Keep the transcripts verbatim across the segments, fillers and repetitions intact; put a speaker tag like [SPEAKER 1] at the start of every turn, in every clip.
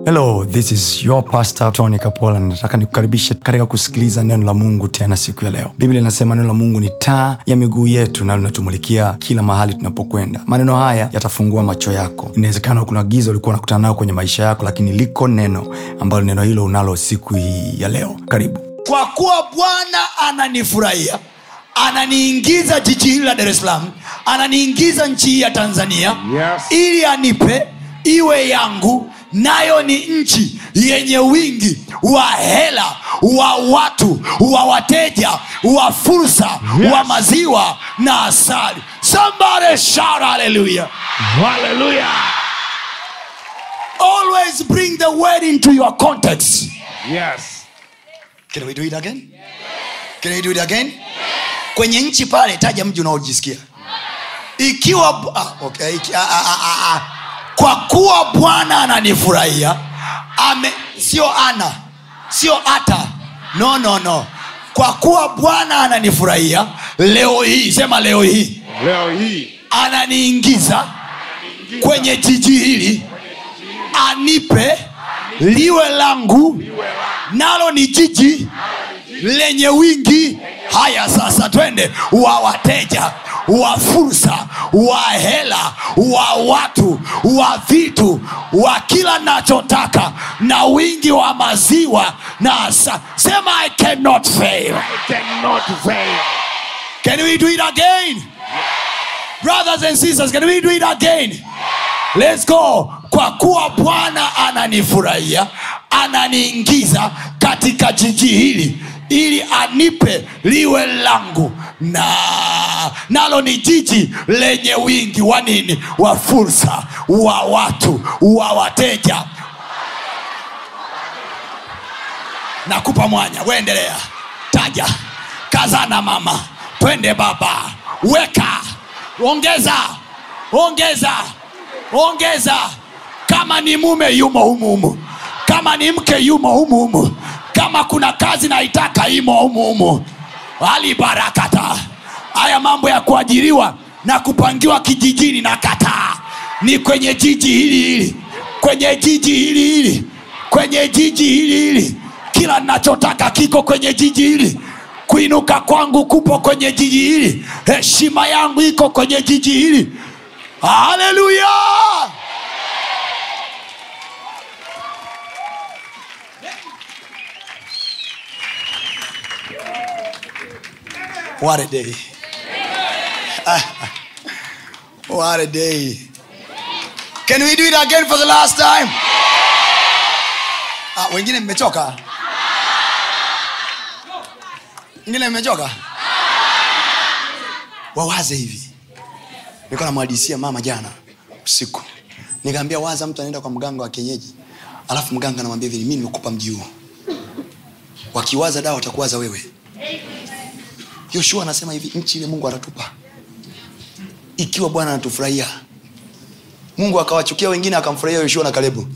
[SPEAKER 1] Hello, this is your pastor Tony Kapola. Nataka nikukaribishe katika kusikiliza neno la Mungu tena siku ya leo. Biblia inasema neno la Mungu ni taa ya miguu yetu na linatumulikia kila mahali tunapokwenda. Maneno haya yatafungua macho yako. Inawezekana kuna giza ulikuwa unakutana nalo kwenye maisha yako, lakini liko neno ambalo neno hilo unalo siku hii ya leo. Karibu.
[SPEAKER 2] Kwa kuwa Bwana ananifurahia, ananiingiza jiji hili la Dar es Salaam, ananiingiza nchi ya Tanzania, yes, ili anipe iwe yangu, nayo ni nchi yenye wingi wa hela, wa watu, wa wateja, wa fursa, yes, wa maziwa na asali. Somebody shout hallelujah.
[SPEAKER 3] Hallelujah.
[SPEAKER 2] Always bring the word into your context.
[SPEAKER 3] Yes.
[SPEAKER 2] Can we do it again? Yes. Can we do it again? Yes. Kwenye nchi pale taja mji unaojisikia. Ikiwa ah, okay, iki, ah, ah, ah, ah. Kwa kuwa Bwana ananifurahia, ame sio ana, sio ata. No no no. Kwa kuwa Bwana ananifurahia, leo hii, sema leo hii.
[SPEAKER 3] Leo hii
[SPEAKER 2] ananiingiza kwenye jiji hili, anipe liwe langu, nalo ni jiji lenye wingi. Haya sasa twende, wa wateja, wa fursa, wa hela, wa watu, wa vitu, wa kila nachotaka, na wingi wa maziwa na asa. Sema I cannot fail.
[SPEAKER 3] I cannot fail.
[SPEAKER 2] Can we do it again? Brothers and sisters, can we do it again? Let's go. Kwa kuwa Bwana ananifurahia, ananiingiza katika jiji hili ili anipe liwe langu, na nalo ni jiji lenye wingi wa nini? Wa fursa, wa watu, wa wateja. Nakupa mwanya, uendelea. Taja. Kazana mama. Twende baba. Weka. Ongeza. Ongeza. Ongeza. Kama ni mume yumo humu humu. Kama ni mke yumo humu humu. Kama kuna kazi naitaka imo humu humu. Ali barakata. Haya mambo ya kuajiriwa na kupangiwa kijijini na kataa. Ni kwenye jiji hili hili. Kwenye jiji hili hili. Kwenye jiji hili hili. Kila ninachotaka kiko kwenye jiji hili. Kuinuka kwangu kupo kwenye jiji hili. Heshima yangu iko kwenye jiji hili. Hallelujah. What a day. What a day. Can we do it again for the last time? Ah, wengine mmechoka? Wengine mmechoka? Wawaze hivi. Nilikuwa namhadithia mama jana usiku. Nikamwambia waza mtu anaenda kwa mganga wa kienyeji. Alafu mganga anamwambia hivi, mimi nimekupa mji huu. Wakiwaza dawa watakuwaza wewe. Yoshua anasema hivi, nchi ile Mungu atatupa ikiwa Bwana anatufurahia. Mungu akawachukia wengine akamfurahia Yoshua na Kalebu.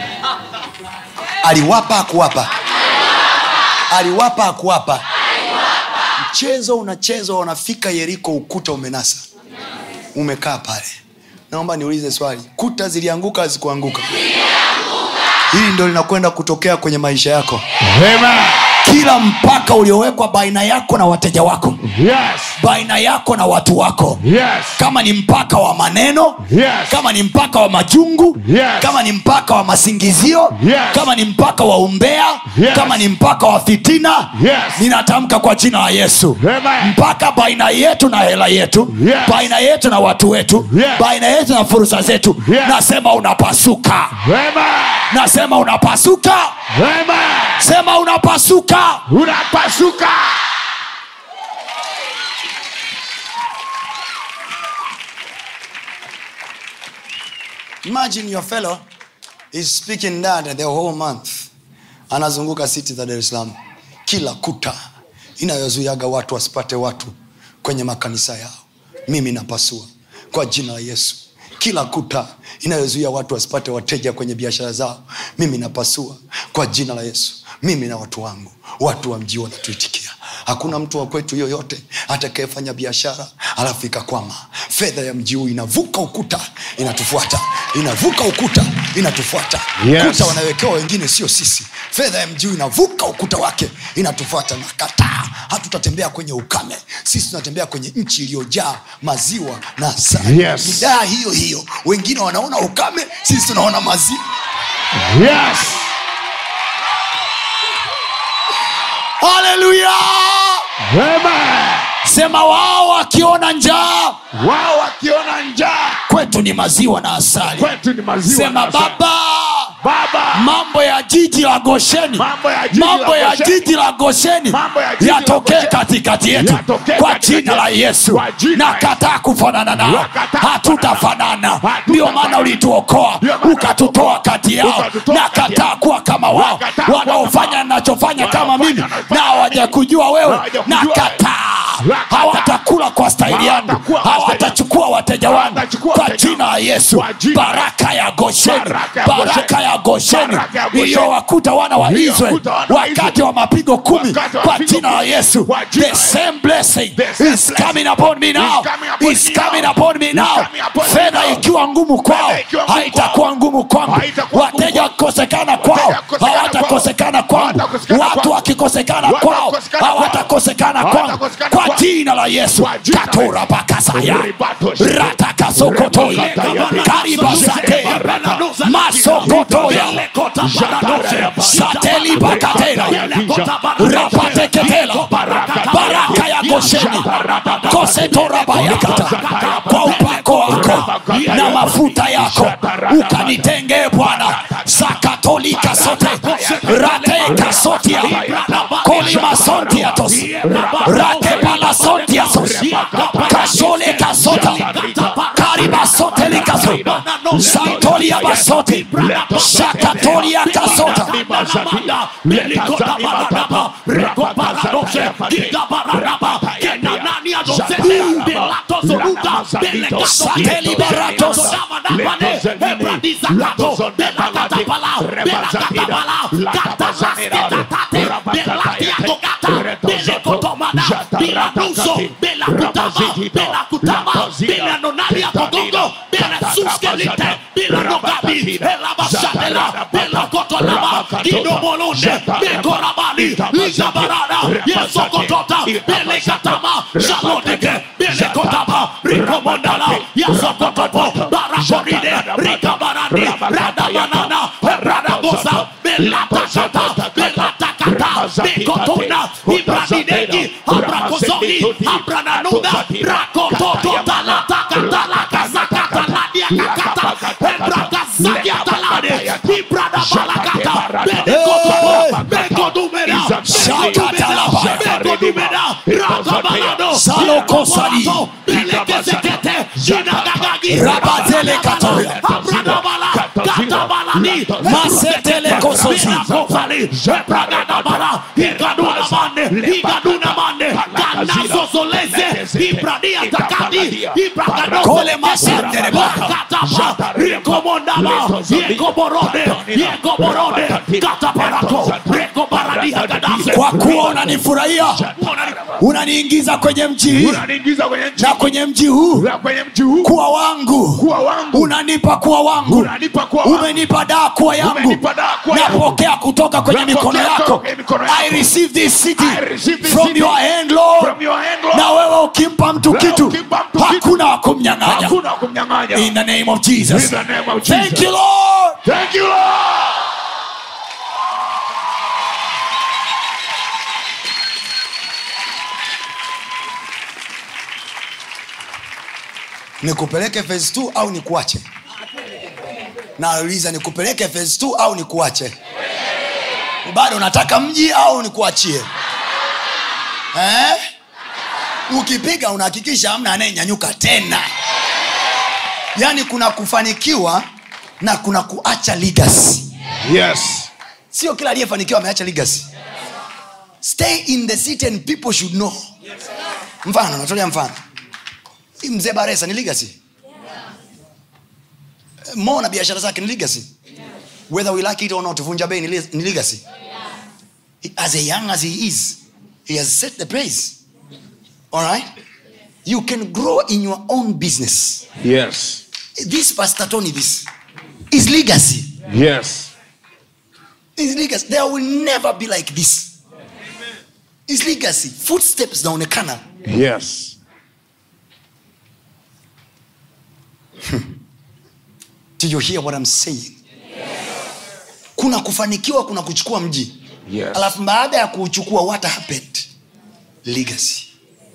[SPEAKER 2] Aliwapa akuwapa. Aliwapa akuwapa. Mchezo unachezwa, unafika Yeriko, ukuta umenasa. Umekaa pale. Naomba niulize swali. Kuta zilianguka hazikuanguka? Hili ndio linakwenda kutokea kwenye maisha yako.
[SPEAKER 3] Amen.
[SPEAKER 2] Kila mpaka uliowekwa baina yako na wateja wako,
[SPEAKER 3] yes,
[SPEAKER 2] baina yako na watu wako,
[SPEAKER 3] yes,
[SPEAKER 2] kama ni mpaka wa maneno,
[SPEAKER 3] yes,
[SPEAKER 2] kama ni mpaka wa majungu,
[SPEAKER 3] yes,
[SPEAKER 2] kama ni mpaka wa masingizio,
[SPEAKER 3] yes,
[SPEAKER 2] kama ni mpaka wa umbea,
[SPEAKER 3] yes,
[SPEAKER 2] kama ni mpaka wa fitina,
[SPEAKER 3] yes,
[SPEAKER 2] ninatamka kwa jina la Yesu,
[SPEAKER 3] amen,
[SPEAKER 2] mpaka baina yetu na hela yetu,
[SPEAKER 3] yes,
[SPEAKER 2] baina yetu na watu wetu, yes, baina yetu na fursa zetu, yes, nasema unapasuka.
[SPEAKER 3] Amen.
[SPEAKER 2] Nasema unapasuka.
[SPEAKER 3] Amen.
[SPEAKER 2] Sema unapasuka.
[SPEAKER 3] Unapasuka.
[SPEAKER 2] Imagine your fellow is speaking that the whole month. Anazunguka city za Dar es Salaam. Kila kuta inayozuiaga watu wasipate watu kwenye makanisa yao, mimi napasua kwa jina la Yesu. Kila kuta inayozuia watu wasipate wateja kwenye biashara zao, mimi napasua kwa jina la Yesu. Mimi na watu wangu, watu wa mji wanatuitikia. Hakuna mtu wa kwetu yoyote atakayefanya biashara alafu ikakwama. Fedha ya mji huu inavuka ukuta, inatufuata. Inavuka ukuta, inatufuata.
[SPEAKER 3] Yes.
[SPEAKER 2] Kuta wanawekewa wengine sio sisi. Fedha ya mji inavuka ukuta wake inatufuata. Na kataa, hatutatembea kwenye ukame. Sisi tunatembea kwenye nchi iliyojaa maziwa na asali.
[SPEAKER 3] Yes.
[SPEAKER 2] Midaa hiyo hiyo. Wengine wanaona ukame, sisi tunaona maziwa.
[SPEAKER 3] Yes.
[SPEAKER 2] Hallelujah.
[SPEAKER 3] Amen.
[SPEAKER 2] Sema wao wakiona njaa,
[SPEAKER 3] Wao wakiona njaa,
[SPEAKER 2] kwetu ni maziwa na asali.
[SPEAKER 3] kwetu ni maziwa.
[SPEAKER 2] Sema
[SPEAKER 3] na asali.
[SPEAKER 2] Baba,
[SPEAKER 3] Baba,
[SPEAKER 2] mambo ya jiji la Gosheni,
[SPEAKER 3] Mambo ya jiji
[SPEAKER 2] mambo
[SPEAKER 3] la
[SPEAKER 2] ya
[SPEAKER 3] Gosheni.
[SPEAKER 2] jiji la Gosheni
[SPEAKER 3] Mambo ya jiji la
[SPEAKER 2] yatokee
[SPEAKER 3] Gosheni.
[SPEAKER 2] katikati yetu
[SPEAKER 3] Yatokee
[SPEAKER 2] kwa
[SPEAKER 3] katikati
[SPEAKER 2] jina la
[SPEAKER 3] yetu.
[SPEAKER 2] Yesu.
[SPEAKER 3] Kwa jina
[SPEAKER 2] Na
[SPEAKER 3] la Yesu.
[SPEAKER 2] kataa kufanana nao,
[SPEAKER 3] Nakataa
[SPEAKER 2] hatutafanana.
[SPEAKER 3] kufanana.
[SPEAKER 2] Ndio maana ulituokoa
[SPEAKER 3] Ndio maana
[SPEAKER 2] ukatutoa kati yao.
[SPEAKER 3] ukatutoa
[SPEAKER 2] Na
[SPEAKER 3] kati yao.
[SPEAKER 2] kataa kuwa kama wao
[SPEAKER 3] Nakataa kuwa
[SPEAKER 2] wanaofanya
[SPEAKER 3] kama
[SPEAKER 2] ninachofanya kama
[SPEAKER 3] wanaofanya
[SPEAKER 2] mimi
[SPEAKER 3] ninachofanya
[SPEAKER 2] na hawajakujua wewe.
[SPEAKER 3] hawajakujua
[SPEAKER 2] Na
[SPEAKER 3] wewe.
[SPEAKER 2] kataa,
[SPEAKER 3] Nakataa.
[SPEAKER 2] hawatakula kwa staili yangu,
[SPEAKER 3] Hawatakuwa kwa staili
[SPEAKER 2] hawatachukua wateja wangu
[SPEAKER 3] Hawatachukua
[SPEAKER 2] kwa
[SPEAKER 3] wateja
[SPEAKER 2] jina la Yesu.
[SPEAKER 3] Kwa jina la
[SPEAKER 2] Baraka ya Gosheni,
[SPEAKER 3] Baraka ya
[SPEAKER 2] baraka ya Gosheni
[SPEAKER 3] Baraka ya Gosheni.
[SPEAKER 2] iliyowakuta wana wa Israeli
[SPEAKER 3] Iliyowakuta wana wa
[SPEAKER 2] wakati
[SPEAKER 3] Israeli.
[SPEAKER 2] wa mapigo kumi
[SPEAKER 3] Wakati wa
[SPEAKER 2] kwa
[SPEAKER 3] mapigo
[SPEAKER 2] jina la
[SPEAKER 3] kumi.
[SPEAKER 2] Yesu.
[SPEAKER 3] Kwa jina
[SPEAKER 2] The
[SPEAKER 3] la
[SPEAKER 2] same blessing
[SPEAKER 3] The same
[SPEAKER 2] is
[SPEAKER 3] blessing
[SPEAKER 2] coming upon me now.
[SPEAKER 3] is coming upon
[SPEAKER 2] Is
[SPEAKER 3] me
[SPEAKER 2] coming
[SPEAKER 3] now.
[SPEAKER 2] upon me
[SPEAKER 3] Is
[SPEAKER 2] now.
[SPEAKER 3] coming upon me
[SPEAKER 2] Fedha
[SPEAKER 3] now.
[SPEAKER 2] ikiwa ngumu kwao,
[SPEAKER 3] Fedha ikiwa ngumu
[SPEAKER 2] haitakuwa ngumu kwangu.
[SPEAKER 3] Haitakuwa ngumu
[SPEAKER 2] Wateja
[SPEAKER 3] kwangu.
[SPEAKER 2] wakikosekana kwao,
[SPEAKER 3] Wateja wakikosekana
[SPEAKER 2] hawatakosekana kwangu.
[SPEAKER 3] Hawatakosekana
[SPEAKER 2] Watu
[SPEAKER 3] kwangu.
[SPEAKER 2] wakikosekana
[SPEAKER 3] Watu
[SPEAKER 2] kwao,
[SPEAKER 3] wakikosekana kwao.
[SPEAKER 2] hawatakosekana kwangu.
[SPEAKER 3] Hawatakosekana
[SPEAKER 2] Kwa
[SPEAKER 3] kwangu.
[SPEAKER 2] jina la Yesu.
[SPEAKER 3] Kwa jina la
[SPEAKER 2] Katora
[SPEAKER 3] Yesu.
[SPEAKER 2] bakasaya,
[SPEAKER 3] Ribato.
[SPEAKER 2] ratakasokotoi, karibasate, masokotoya, sateli bakatela, rapateketela, baraka ya Gosheni, kosetorabayakata, kwa upako wako na mafuta yako ukanitenge Bwana. Sakatolika sote, rateka sotia, kolima sontiatos, rakepala sontiasos, kasole kasota, kariba soteli kaso, santolia basoti, shakatolia kasota. Sateli baratos, salokosali, rabatele katoya, masetele kosozi, kole masandere baka, kwa kuwa unanifurahia, unaniingiza kwenye mji hii
[SPEAKER 3] Unaniingiza kwenye nchi.
[SPEAKER 2] na kwenye mji huu
[SPEAKER 3] Na kwenye mji huu.
[SPEAKER 2] kuwa wangu,
[SPEAKER 3] Kuwa wangu.
[SPEAKER 2] unanipa kuwa wangu,
[SPEAKER 3] Unanipa kuwa wangu.
[SPEAKER 2] umenipa daa kuwa yangu,
[SPEAKER 3] Umenipa daa kuwa yangu.
[SPEAKER 2] napokea kutoka kwenye
[SPEAKER 3] Napokea
[SPEAKER 2] mikono
[SPEAKER 3] kutoka
[SPEAKER 2] yako.
[SPEAKER 3] kwenye mikono yako.
[SPEAKER 2] I receive this city
[SPEAKER 3] I receive this
[SPEAKER 2] from
[SPEAKER 3] city
[SPEAKER 2] your hand, Lord.
[SPEAKER 3] from your hand, Lord.
[SPEAKER 2] Na wewe ukimpa mtu
[SPEAKER 3] Wewe
[SPEAKER 2] kitu,
[SPEAKER 3] ukimpa mtu kitu,
[SPEAKER 2] hakuna wa kumnyang'anya.
[SPEAKER 3] Hakuna kumnyang'anya.
[SPEAKER 2] In the name of Jesus.
[SPEAKER 3] In the name of
[SPEAKER 2] Thank
[SPEAKER 3] Jesus.
[SPEAKER 2] you, Lord.
[SPEAKER 3] Thank you, Lord.
[SPEAKER 2] Nikupeleke phase two au nikuache? Nauliza, nikupeleke phase two au nikuache? Bado unataka mji au nikuachie? Eh? Ukipiga unahakikisha hamna anayenyanyuka tena. Yaani kuna kufanikiwa na kuna kuacha legacy.
[SPEAKER 3] Yes.
[SPEAKER 2] Sio kila aliyefanikiwa ameacha legacy. Stay in the city and people should know. Mfano, natolea mfano. Mzee Baresa ni legacy. Mo na biashara zake ni legacy. Whether we like it or not, Vunja Bei ni legacy. As young as he is, he has set the pace. All right? You can grow in your own business.
[SPEAKER 3] Yes.
[SPEAKER 2] This Pastor Tony, this is legacy.
[SPEAKER 3] Yes.
[SPEAKER 2] His legacy, there will never be like this. His legacy, footsteps zinaonekana.
[SPEAKER 3] Yes.
[SPEAKER 2] Do you hear what I'm saying? Yes. Kuna kufanikiwa, kuna kuchukua mji.
[SPEAKER 3] Yes.
[SPEAKER 2] Alafu baada ya kuchukua, what happened? Legacy.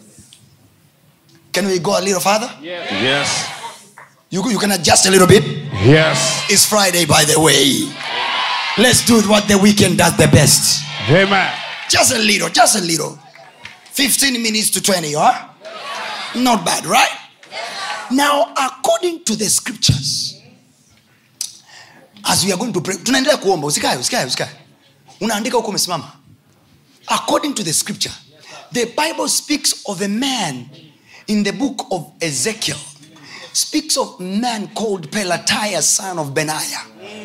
[SPEAKER 2] Can we go a little further?
[SPEAKER 3] Yes. Yes.
[SPEAKER 2] You, you can adjust a little bit.
[SPEAKER 3] Yes.
[SPEAKER 2] It's Friday, by the way. Let's do what the weekend does the best.
[SPEAKER 3] Amen.
[SPEAKER 2] Just a little, just a little. fifteen minutes to twenty, huh? Not bad, right? Now, according to the scriptures, as we are going to pray, tunaendelea kuomba, usikae, usikae, usikae. Unaandika huko umesimama. According to the scripture, the Bible speaks of a man in the book of Ezekiel, speaks of a man called Pelatiah, son of Benaiah.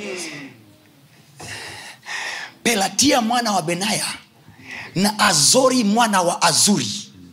[SPEAKER 2] Pelatia mwana wa Benaiah na Azori mwana wa Azuri.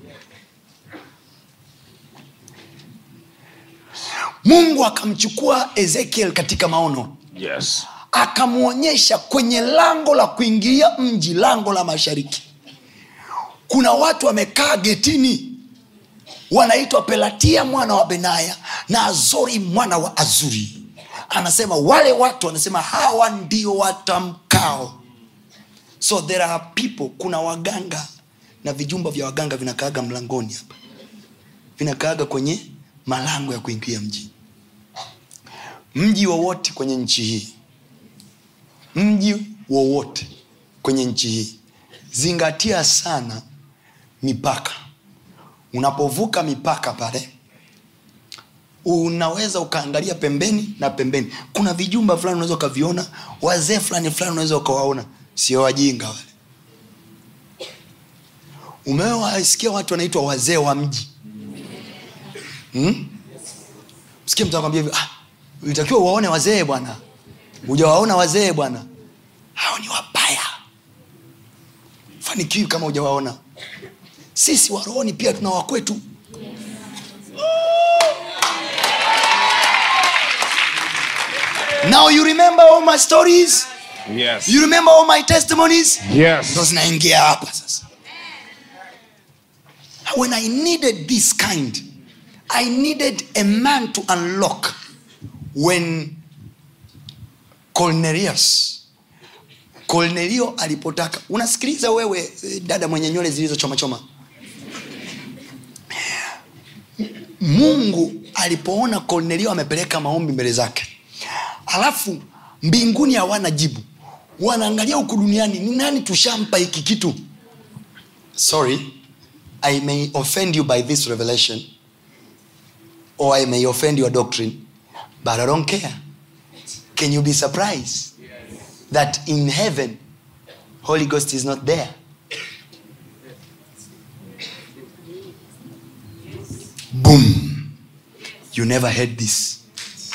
[SPEAKER 2] Mungu akamchukua Ezekiel katika maono.
[SPEAKER 3] Yes.
[SPEAKER 2] Akamuonyesha kwenye lango la kuingilia mji, lango la mashariki. Kuna watu wamekaa getini, wanaitwa Pelatia mwana wa Benaya na Azori mwana wa Azuri. Anasema wale watu, anasema hawa ndio watamkao. So there are people, kuna waganga na vijumba vya waganga vinakaaga mlangoni hapa. Vinakaaga kwenye malango ya kuingia mji. Mji wowote kwenye nchi hii, mji wowote kwenye nchi hii, zingatia sana mipaka. Unapovuka mipaka pale, unaweza ukaangalia pembeni na pembeni. Kuna vijumba fulani unaweza ukaviona, wazee fulani fulani unaweza ukawaona, sio wajinga wale. Umewasikia watu wanaitwa wazee wa mji? Hmm? Msikia mtu anakuambia hivi, ah, unatakiwa uwaone wazee bwana. Hujawaona wazee bwana. Hao ni wabaya. Fanikiwi kama hujawaona. Sisi wa rohoni pia tuna wakwetu. Now you remember all my stories?
[SPEAKER 3] Yes.
[SPEAKER 2] You remember all my testimonies?
[SPEAKER 3] Yes.
[SPEAKER 2] Ndio zinaingia hapa sasa. When I needed this kind, I needed a man to unlock. When Cornelius Cornelio alipotaka, unasikiliza wewe dada mwenye nywele zilizo choma choma, Mungu alipoona Cornelio amepeleka maombi mbele zake, alafu mbinguni hawana jibu, wanaangalia huku duniani, ni nani tushampa hiki kitu? Sorry, I may offend you by this revelation, or I may offend your doctrine, but I don't care. Can you be surprised that in heaven Holy Ghost is not there? Boom. You never heard this.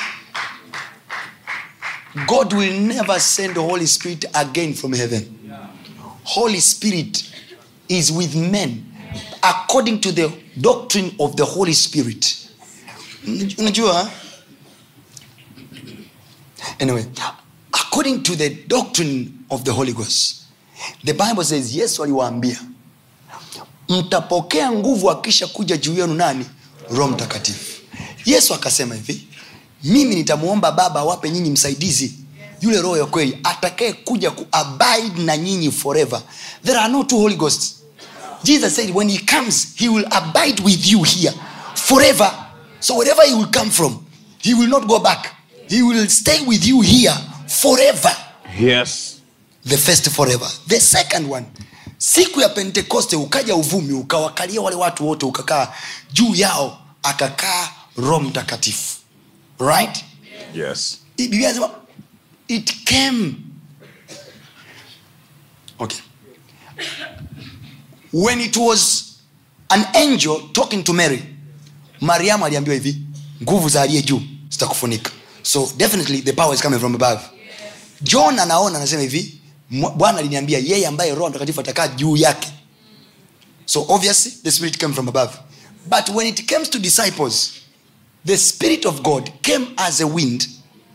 [SPEAKER 2] God will never send the Holy Spirit again from heaven. Holy Spirit is with men according to the doctrine of the Holy Spirit. Unajua? Anyway, according to the doctrine of the Holy Ghost, the Bible says, Yesu aliwaambia, mtapokea nguvu akisha kuja juu yenu nani? Roho Mtakatifu. Yesu akasema hivi, mimi nitamuomba Baba awape nyinyi msaidizi, yule Roho ya kweli atakaye kuja kuabide na nyinyi forever. There are no two Holy Ghosts. Jesus said when he comes, he will abide with you here forever. So wherever he will come from, he will not go back. He will stay with you here forever.
[SPEAKER 3] Yes.
[SPEAKER 2] The first forever. The second one, siku ya Pentekoste ukaja uvumi, ukawakalia wale watu wote, ukakaa juu yao, akakaa Roho Mtakatifu. Right?
[SPEAKER 3] Yes.
[SPEAKER 2] Biblia inasema it came. Okay. When it was an angel talking to Mary, Mariamu aliambiwa hivi, nguvu za aliye juu zitakufunika. So definitely the power is coming from above. John anaona, anasema hivi, Bwana aliniambia yeye ambaye Roho Mtakatifu atakaa juu yake. So obviously the Spirit came from above. But when it comes to disciples, the Spirit of God came as a wind,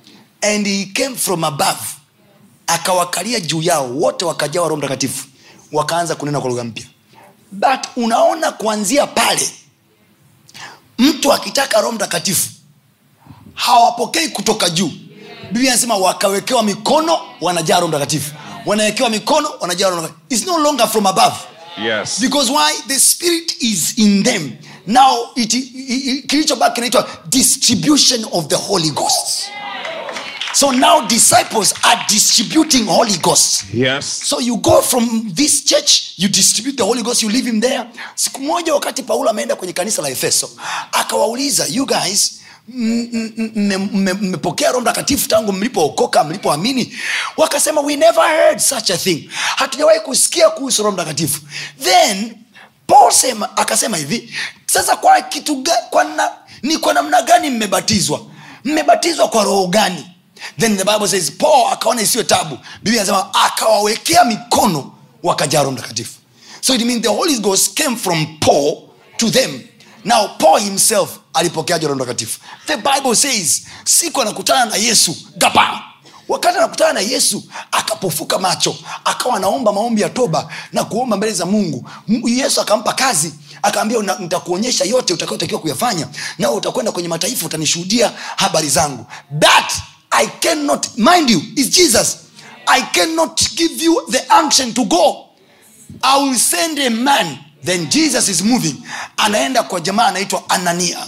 [SPEAKER 2] and he came from above, akawakalia juu yao, wote wakajawa Roho Mtakatifu, wakaanza kunena kwa lugha mpya. But unaona kuanzia pale, mtu akitaka Roho Mtakatifu hawapokei kutoka juu. Biblia inasema wakawekewa mikono wanajaa Roho Mtakatifu, wanawekewa mikono wanajaa Roho Mtakatifu. It's no longer from above.
[SPEAKER 3] Yes.
[SPEAKER 2] Because why? The Spirit is in them. Now it, it, it kilichobaki kinaitwa distribution of the Holy Ghost. So now disciples are distributing Holy Ghost.
[SPEAKER 3] Yes.
[SPEAKER 2] So you go from this church, you distribute the Holy Ghost, you leave him there. Siku moja wakati Paulo ameenda kwenye kanisa la Efeso, akawauliza, you guys, mmepokea Roho Mtakatifu tangu mlipookoka, mlipoamini? Wakasema, we never heard such a thing. Hatujawahi kusikia kuhusu Roho Mtakatifu. Then Paul sema, akasema hivi, sasa kwa kitu gani, kwa na, ni kwa namna gani mmebatizwa? Mmebatizwa kwa roho gani? Then the Bible says Paul akaona isiyo tabu, Biblia inasema akawawekea mikono wakajaa Roho Mtakatifu. So it means the Holy Ghost came from Paul to them. Now Paul himself alipokeaje Roho Mtakatifu? The Bible says siku anakutana na Yesu, gapa. Wakati anakutana na Yesu, akapofuka macho, akawa anaomba maombi ya toba na kuomba mbele za Mungu. Yesu akampa kazi, akaambia, nitakuonyesha yote utakayotakiwa kuyafanya, na utakwenda kwenye mataifa, utanishuhudia habari zangu. That I cannot, mind you, is Jesus. I cannot give you the unction to go. I will send a man. Then Jesus is moving. Anaenda kwa jamaa anaitwa Anania.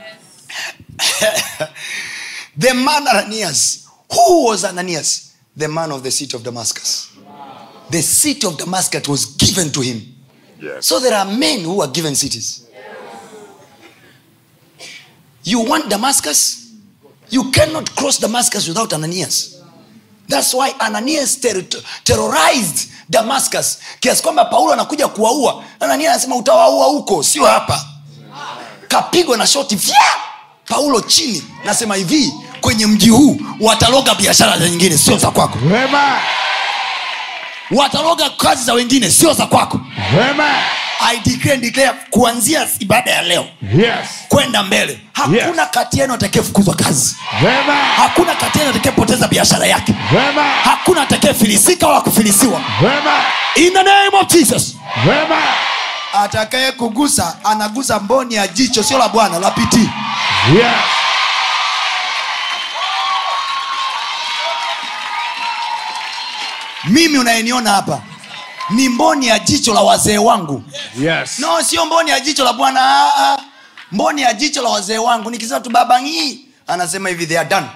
[SPEAKER 2] The man Ananias. Who was Ananias? The man of the city of Damascus. The city of Damascus was given to him.
[SPEAKER 3] Yes.
[SPEAKER 2] So there are men who are given cities. You want Damascus? You cannot cross Damascus without Ananias. That's why Ananias ter- terrorized Damascus. Kiasi kwamba Paulo anakuja kuwaua, Ananias anasema utawaua huko, sio hapa. Kapigwa na shoti, fya! Paulo chini. Nasema hivi, kwenye mji huu wataloga biashara za nyingine, sio za kwako.
[SPEAKER 3] Wema.
[SPEAKER 2] Wataloga kazi za wengine, sio za kwako.
[SPEAKER 3] Wema.
[SPEAKER 2] I declare and declare kuanzia ibada ya leo,
[SPEAKER 3] Yes.
[SPEAKER 2] kwenda mbele, hakuna
[SPEAKER 3] Yes.
[SPEAKER 2] kati yenu atakayefukuzwa kazi.
[SPEAKER 3] Wema.
[SPEAKER 2] Hakuna kati yenu atakayepoteza biashara yake.
[SPEAKER 3] Wema.
[SPEAKER 2] Hakuna atakayefilisika wala kufilisiwa.
[SPEAKER 3] Wema.
[SPEAKER 2] In the name of Jesus.
[SPEAKER 3] Wema.
[SPEAKER 2] Atakaye kugusa anagusa mboni ya jicho, sio la Bwana, la piti.
[SPEAKER 3] Yes.
[SPEAKER 2] Mimi unayeniona hapa ni mboni ya jicho la wazee wangu.
[SPEAKER 3] Yes.
[SPEAKER 2] No, sio mboni ya jicho la Bwana. Ah, ah. Mboni ya jicho la wazee wangu. Nikisema tu baba ngii, anasema hivi, they are done.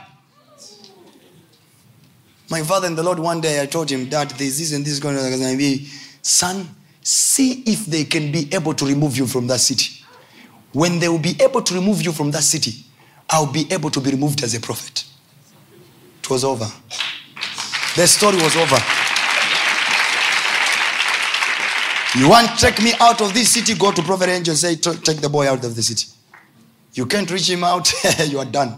[SPEAKER 2] My father in the Lord, one day I told him, Dad, this, this and this going to be, son, see if they can be able to remove you from that city. When they will be able to remove you from that city, I'll be able to be removed as a prophet. It was over. The story was over. You want to take me out of this city? Go to Prophet Angel and say, take the boy out of the city. You can't reach him out, you are done.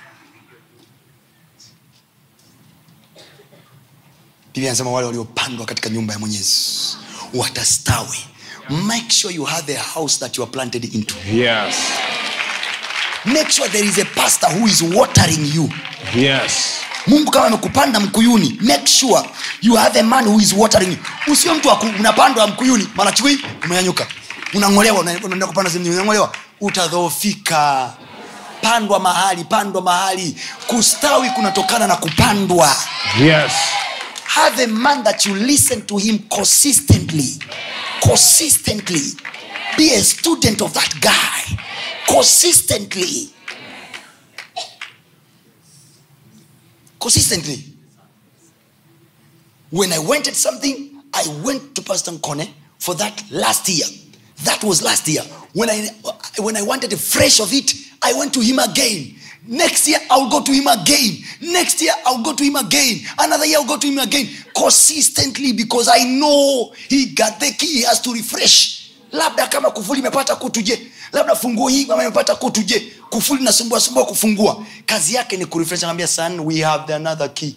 [SPEAKER 2] Biblia inasema wale waliopandwa katika nyumba ya Mwenyezi watastawi. Make sure you have a house that you are planted into.
[SPEAKER 3] Yes.
[SPEAKER 2] Make sure there is a pastor who is watering you.
[SPEAKER 3] Yes.
[SPEAKER 2] Mungu kama amekupanda mkuyuni, make sure you have a man who is watering you. Usio mtu unapandwa mkuyuni, mara chui umenyanyuka. Unangolewa, unaenda kupanda sehemu nyingine, unangolewa, utadhoofika. Pandwa mahali, pandwa mahali. Kustawi kunatokana na kupandwa.
[SPEAKER 3] Yes.
[SPEAKER 2] Have a man that you listen to him consistently. Consistently. Be a student of that guy. Consistently. Consistently. When I wanted something, I went to Pastor Nkone for that last year. That was last year. When I when I wanted a fresh of it, I went to him again. Next year, I'll go to him again. Next year, I'll go to him again. Another year, I'll go to him again. Consistently, because I know he got the key. He has to refresh. Labda kama kufuli imepata kutuje. Labda funguo hii kama imepata kutuje. Kufuli nasumbua sumbua kufungua. Kazi yake ni kurefresh. Anambia, son, we have the another key.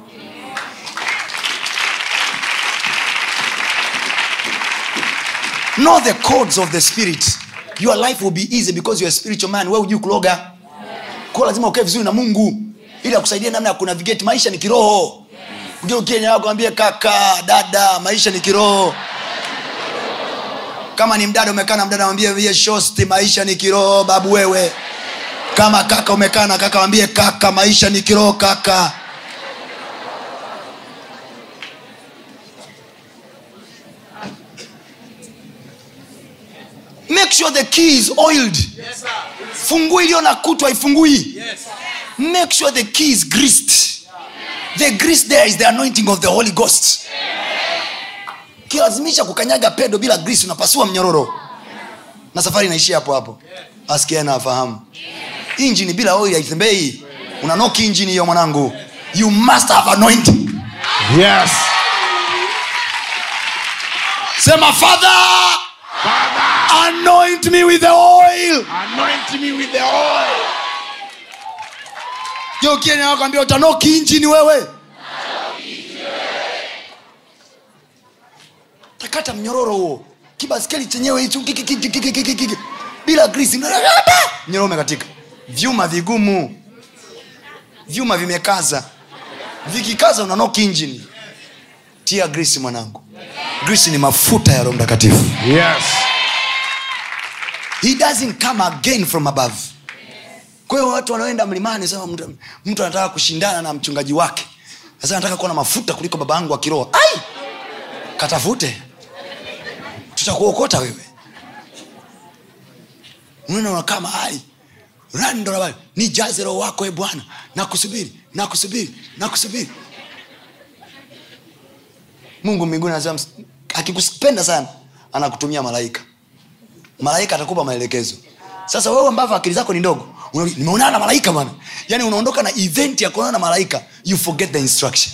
[SPEAKER 2] Know the codes of the spirit. Your life will be easy because you're a spiritual man. Where would you kuloga? Kwa lazima ukae vizuri na Mungu. ili akusaidie namna ya kunavigate. Maisha ni kiroho. Ndio Kenya wako ambie kaka, dada, maisha ni kiroho. Kama ni mdada umekaa na mdada mwambie yeye shosti, maisha ni kiroho babu wewe. Kama kaka umekaa na kaka mwambie kaka, maisha ni kiroho kaka. Make sure the key is oiled. Yes, sir. Fungui iliyo na kutu haifungui. Yes, make sure the key is greased. The grease there is the anointing of the Holy Ghost. Kilazimisha kukanyaga pedo bila grease unapasua mnyororo. Na safari inaishia hapo hapo. Asikia na afahamu. Engine bila oil haitembei. Una knock engine hiyo mwanangu. You must have anointing.
[SPEAKER 3] Yes.
[SPEAKER 2] Sema Father,
[SPEAKER 3] Father,
[SPEAKER 2] anoint me with the oil.
[SPEAKER 3] Anoint me with the oil.
[SPEAKER 2] Yo Kenya wakwambia utanoki engine wewe. Takata mnyororo huo. Kibasikeli chenyewe hicho bila grease. Mnyororo umekatika. Vyuma vigumu. Vyuma vimekaza. Vikikaza unanoki engine. Tia grease mwanangu. Grease ni mafuta ya Roho Mtakatifu.
[SPEAKER 3] Yes.
[SPEAKER 2] He doesn't come again from above. Kwa hiyo watu wanaoenda mlimani sema mtu, mtu anataka kushindana na mchungaji wake. Sasa anataka kuwa na mafuta kuliko baba yangu wa kiroho. Ai! Katafute. Tutakuokota wewe. Unaona kama hai. Rando la bali. Ni jaze roho wako e Bwana. Nakusubiri, nakusubiri, nakusubiri. Mungu mbinguni anasema akikupenda sana anakutumia malaika. Malaika atakupa maelekezo. Sasa wewe ambavyo akili zako ni ndogo, nimeonana na malaika bwana. Yaani unaondoka na event ya kuonana na malaika, you forget the instruction.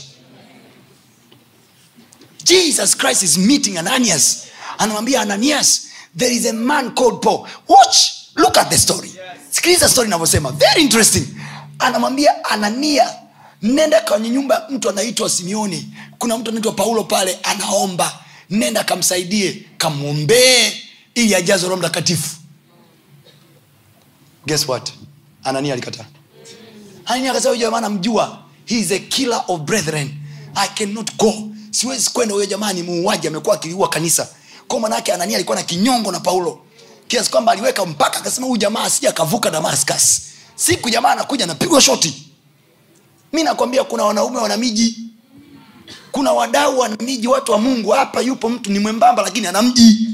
[SPEAKER 2] Jesus Christ is meeting Ananias. Anamwambia Ananias, there is a man called Paul. Watch, look at the story. Sikiliza story inavyosema. Very interesting. Anamwambia Anania, nenda kwenye nyumba mtu anaitwa Simeoni. Kuna mtu anaitwa Paulo pale anaomba. Nenda kamsaidie, kamuombee ili ajazwe Roho Mtakatifu. Guess what? Anania alikataa. Anania akasema huyo jamaa namjua. He is a killer of brethren. I cannot go. Siwezi kwenda, huyo jamaa ni muuaji, amekuwa akiliua kanisa. Kwa maana yake Anania alikuwa na kinyongo na Paulo. Kiasi kwamba aliweka mpaka akasema huyu jamaa asije akavuka Damascus. Siku jamaa anakuja anapigwa shoti. Mimi nakwambia kuna wanaume wana miji. Kuna wadau wana miji, watu wa Mungu. Hapa yupo mtu ni mwembamba lakini ana mji.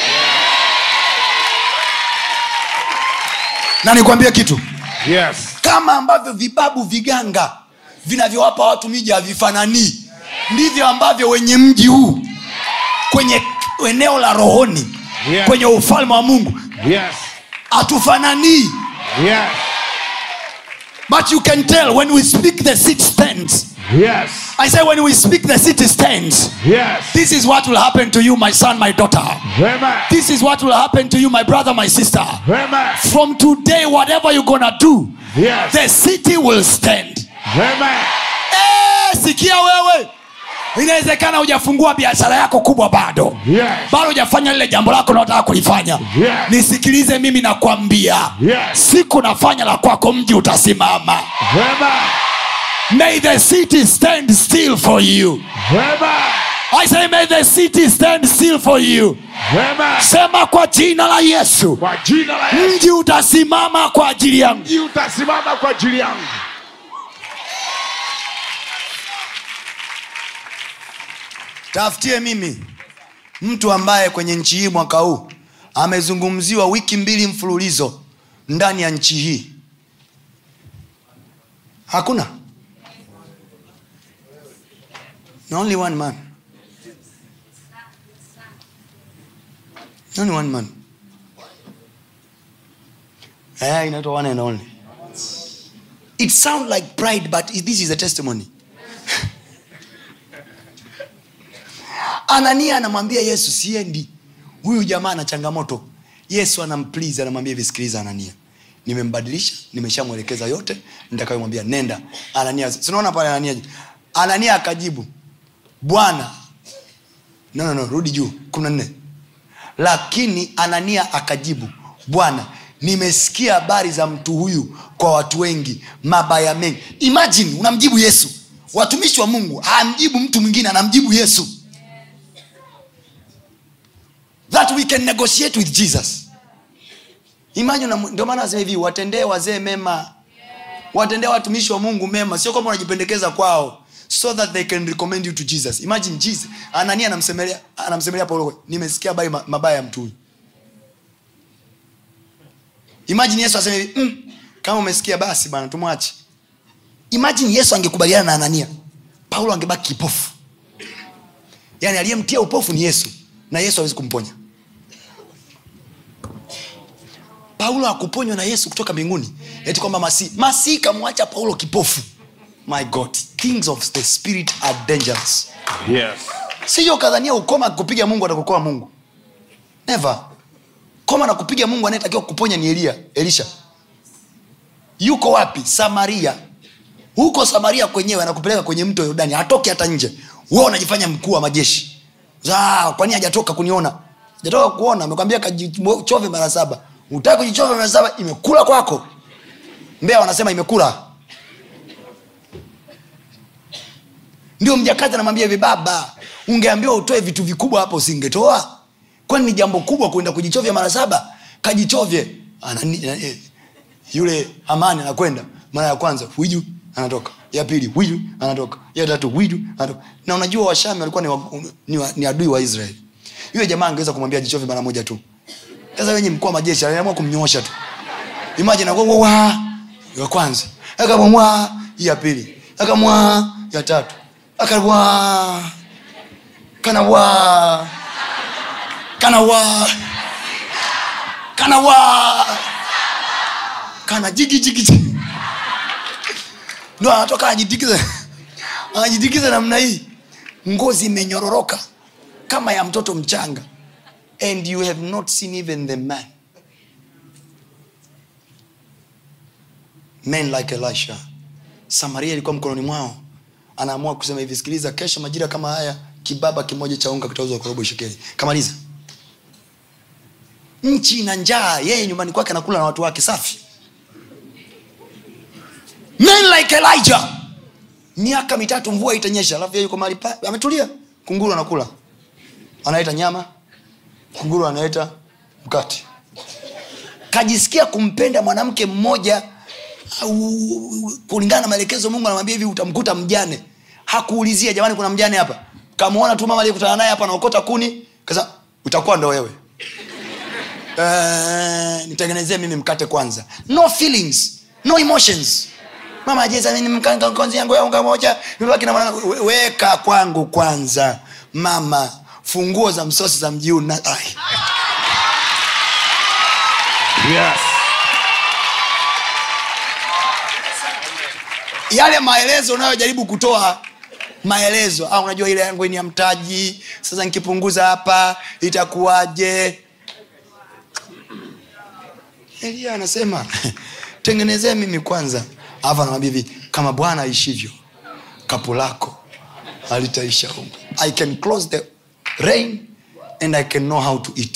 [SPEAKER 2] Na nikwambie kitu.
[SPEAKER 3] Yes.
[SPEAKER 2] Kama ambavyo vibabu viganga vinavyowapa watu miji havifanani, ndivyo ambavyo wenye mji huu kwenye eneo la rohoni, yes, kwenye ufalme wa Mungu,
[SPEAKER 3] yes,
[SPEAKER 2] hatufanani.
[SPEAKER 3] Yes.
[SPEAKER 2] But you can tell when we speak the city stands.
[SPEAKER 3] Yes.
[SPEAKER 2] I say when we speak the city stands.
[SPEAKER 3] Yes.
[SPEAKER 2] This is what will happen to you, my son, my daughter.
[SPEAKER 3] Amen.
[SPEAKER 2] This is what will happen to you, my brother, my sister.
[SPEAKER 3] Amen.
[SPEAKER 2] From today, whatever you're gonna do,
[SPEAKER 3] yes,
[SPEAKER 2] the city will stand.
[SPEAKER 3] Amen.
[SPEAKER 2] Eh, sikia wewe. Inawezekana hujafungua biashara yako kubwa bado.
[SPEAKER 3] Yes.
[SPEAKER 2] Bado hujafanya lile jambo lako unalotaka kulifanya.
[SPEAKER 3] Yes.
[SPEAKER 2] Nisikilize mimi nakwambia.
[SPEAKER 3] Yes.
[SPEAKER 2] Siku nafanya la kwako mji utasimama.
[SPEAKER 3] Amen.
[SPEAKER 2] May the city stand still for you.
[SPEAKER 3] Amen.
[SPEAKER 2] I say may the city stand still for you.
[SPEAKER 3] Amen.
[SPEAKER 2] Sema kwa jina la Yesu.
[SPEAKER 3] Kwa jina la Yesu.
[SPEAKER 2] Mji utasimama kwa ajili yangu.
[SPEAKER 3] Mji utasimama kwa ajili yangu.
[SPEAKER 2] Tafutie mimi mtu ambaye kwenye nchi hii mwaka huu amezungumziwa wiki mbili mfululizo ndani ya nchi hii. Hakuna. No, only one man. Only one man. Eh, inaitwa one and only. It sounds like pride, but this is a testimony. Anania anamwambia Yesu siendi. Huyu jamaa ana changamoto. Yesu anamplease, anamwambia hivi, sikiliza Anania. Nimembadilisha, nimeshamuelekeza yote, nitakayomwambia nenda. Anania, unaona pale Anania. Anania akajibu, Bwana. No no no, rudi juu kumi na nne. Lakini Anania akajibu, Bwana,
[SPEAKER 1] nimesikia habari za mtu huyu kwa watu wengi, mabaya mengi. Imagine unamjibu Yesu. Watumishi wa Mungu hamjibu mtu mwingine, anamjibu Yesu. That we can negotiate with Jesus. Imagine, ndio maana nasema hivi, watendee wazee mema. Watendee watumishi wa Mungu mema, sio kama unajipendekeza kwao, so that they can recommend you to Jesus. Imagine Jesus, Anania anamsemelea anamsemelea Paulo, nimesikia habari mabaya ya mtu huyu. Imagine Yesu aseme hivi, mm, kama umesikia basi bana tumwache. Imagine Yesu angekubaliana na Anania, Paulo angebaki kipofu. Yaani aliyemtia upofu ni Yesu, na Yesu hawezi kumponya. Paulo hakuponywa na Yesu kutoka mbinguni. Eti kwamba Masihi, Masihi kamwacha Paulo kipofu. My God, things of the spirit are dangerous.
[SPEAKER 3] Yes.
[SPEAKER 1] Sio kadhania ukoma kupiga Mungu atakukoa Mungu. Never. Koma na kupiga Mungu anayetakiwa kuponya ni Elia, Elisha. Yuko wapi? Samaria. Huko Samaria kwenyewe anakupeleka kwenye mto Yordani, hatoki hata nje. Wewe unajifanya mkuu wa majeshi. Za, kwani hajatoka kuniona? Hajatoka kuona, amekwambia kajichove mara saba. Utaki kujichove mara saba, imekula kwako. Mbea wanasema imekula. Ndio mjakazi anamwambia hivi, baba, ungeambiwa utoe vitu vikubwa hapo usingetoa? Kwani ni jambo kubwa kwenda kujichovya mara saba? Kajichovye. Anani, yule Hamani anakwenda mara ya kwanza, wiju anatoka. Ya pili, wiju anatoka. Ya tatu, wiju anatoka. Na unajua Washami walikuwa ni, wa, ni, wa, ni adui wa Israeli. Yule jamaa angeweza kumwambia jichovye mara moja tu. Sasa wenye mkuu wa majeshi aliamua kumnyoosha tu. Imagine ngo wa ya kwanza, akamwa ya pili, akamwa ya tatu, akamwa kana wa kana wa kana wa kana jigi jigi jigi. Ndio anatoka ajidikiza. Ajidikiza namna hii. Ngozi imenyororoka kama ya mtoto mchanga. And you have not seen even the man. Men like Elisha. Samaria ilikuwa mkononi mwao. Anaamua kusema hivi, sikiliza, kesho majira kama haya kibaba kimoja cha unga kitauzwa kwa robo shekeli. Kamaliza. Nchi ina njaa, yeye nyumbani kwake anakula na watu wake safi. Men like Elijah. Miaka mitatu mvua itanyesha, alafu yeye yuko mahali pa ametulia. Kunguru anakula. Anaita nyama. Kunguru anaita mkate. Kajisikia kumpenda mwanamke mmoja kulingana na maelekezo Mungu anamwambia hivi, utamkuta mjane. Hakuulizia jamani kuna mjane hapa. Kamuona tu mama aliyekutana naye hapa anaokota kuni, kaza utakuwa ndo wewe. Eh, nitengenezee mimi mkate kwanza. No feelings, no emotions. Mama ajeza mimi mkanga konzi yangu ya unga moja, nibaki na mwana, weka kwangu kwanza. Mama, funguo za msosi za mjiu na ai.
[SPEAKER 3] Yes.
[SPEAKER 1] Yale maelezo unayojaribu kutoa maelezo, ah unajua ile yangu ni ya mtaji, sasa nikipunguza hapa itakuwaje? Elia anasema tengenezea mimi kwanza. Alafu anamwambia hivi, kama Bwana aishivyo, kapu lako halitaisha unga. I can close the rain and I can know how to eat.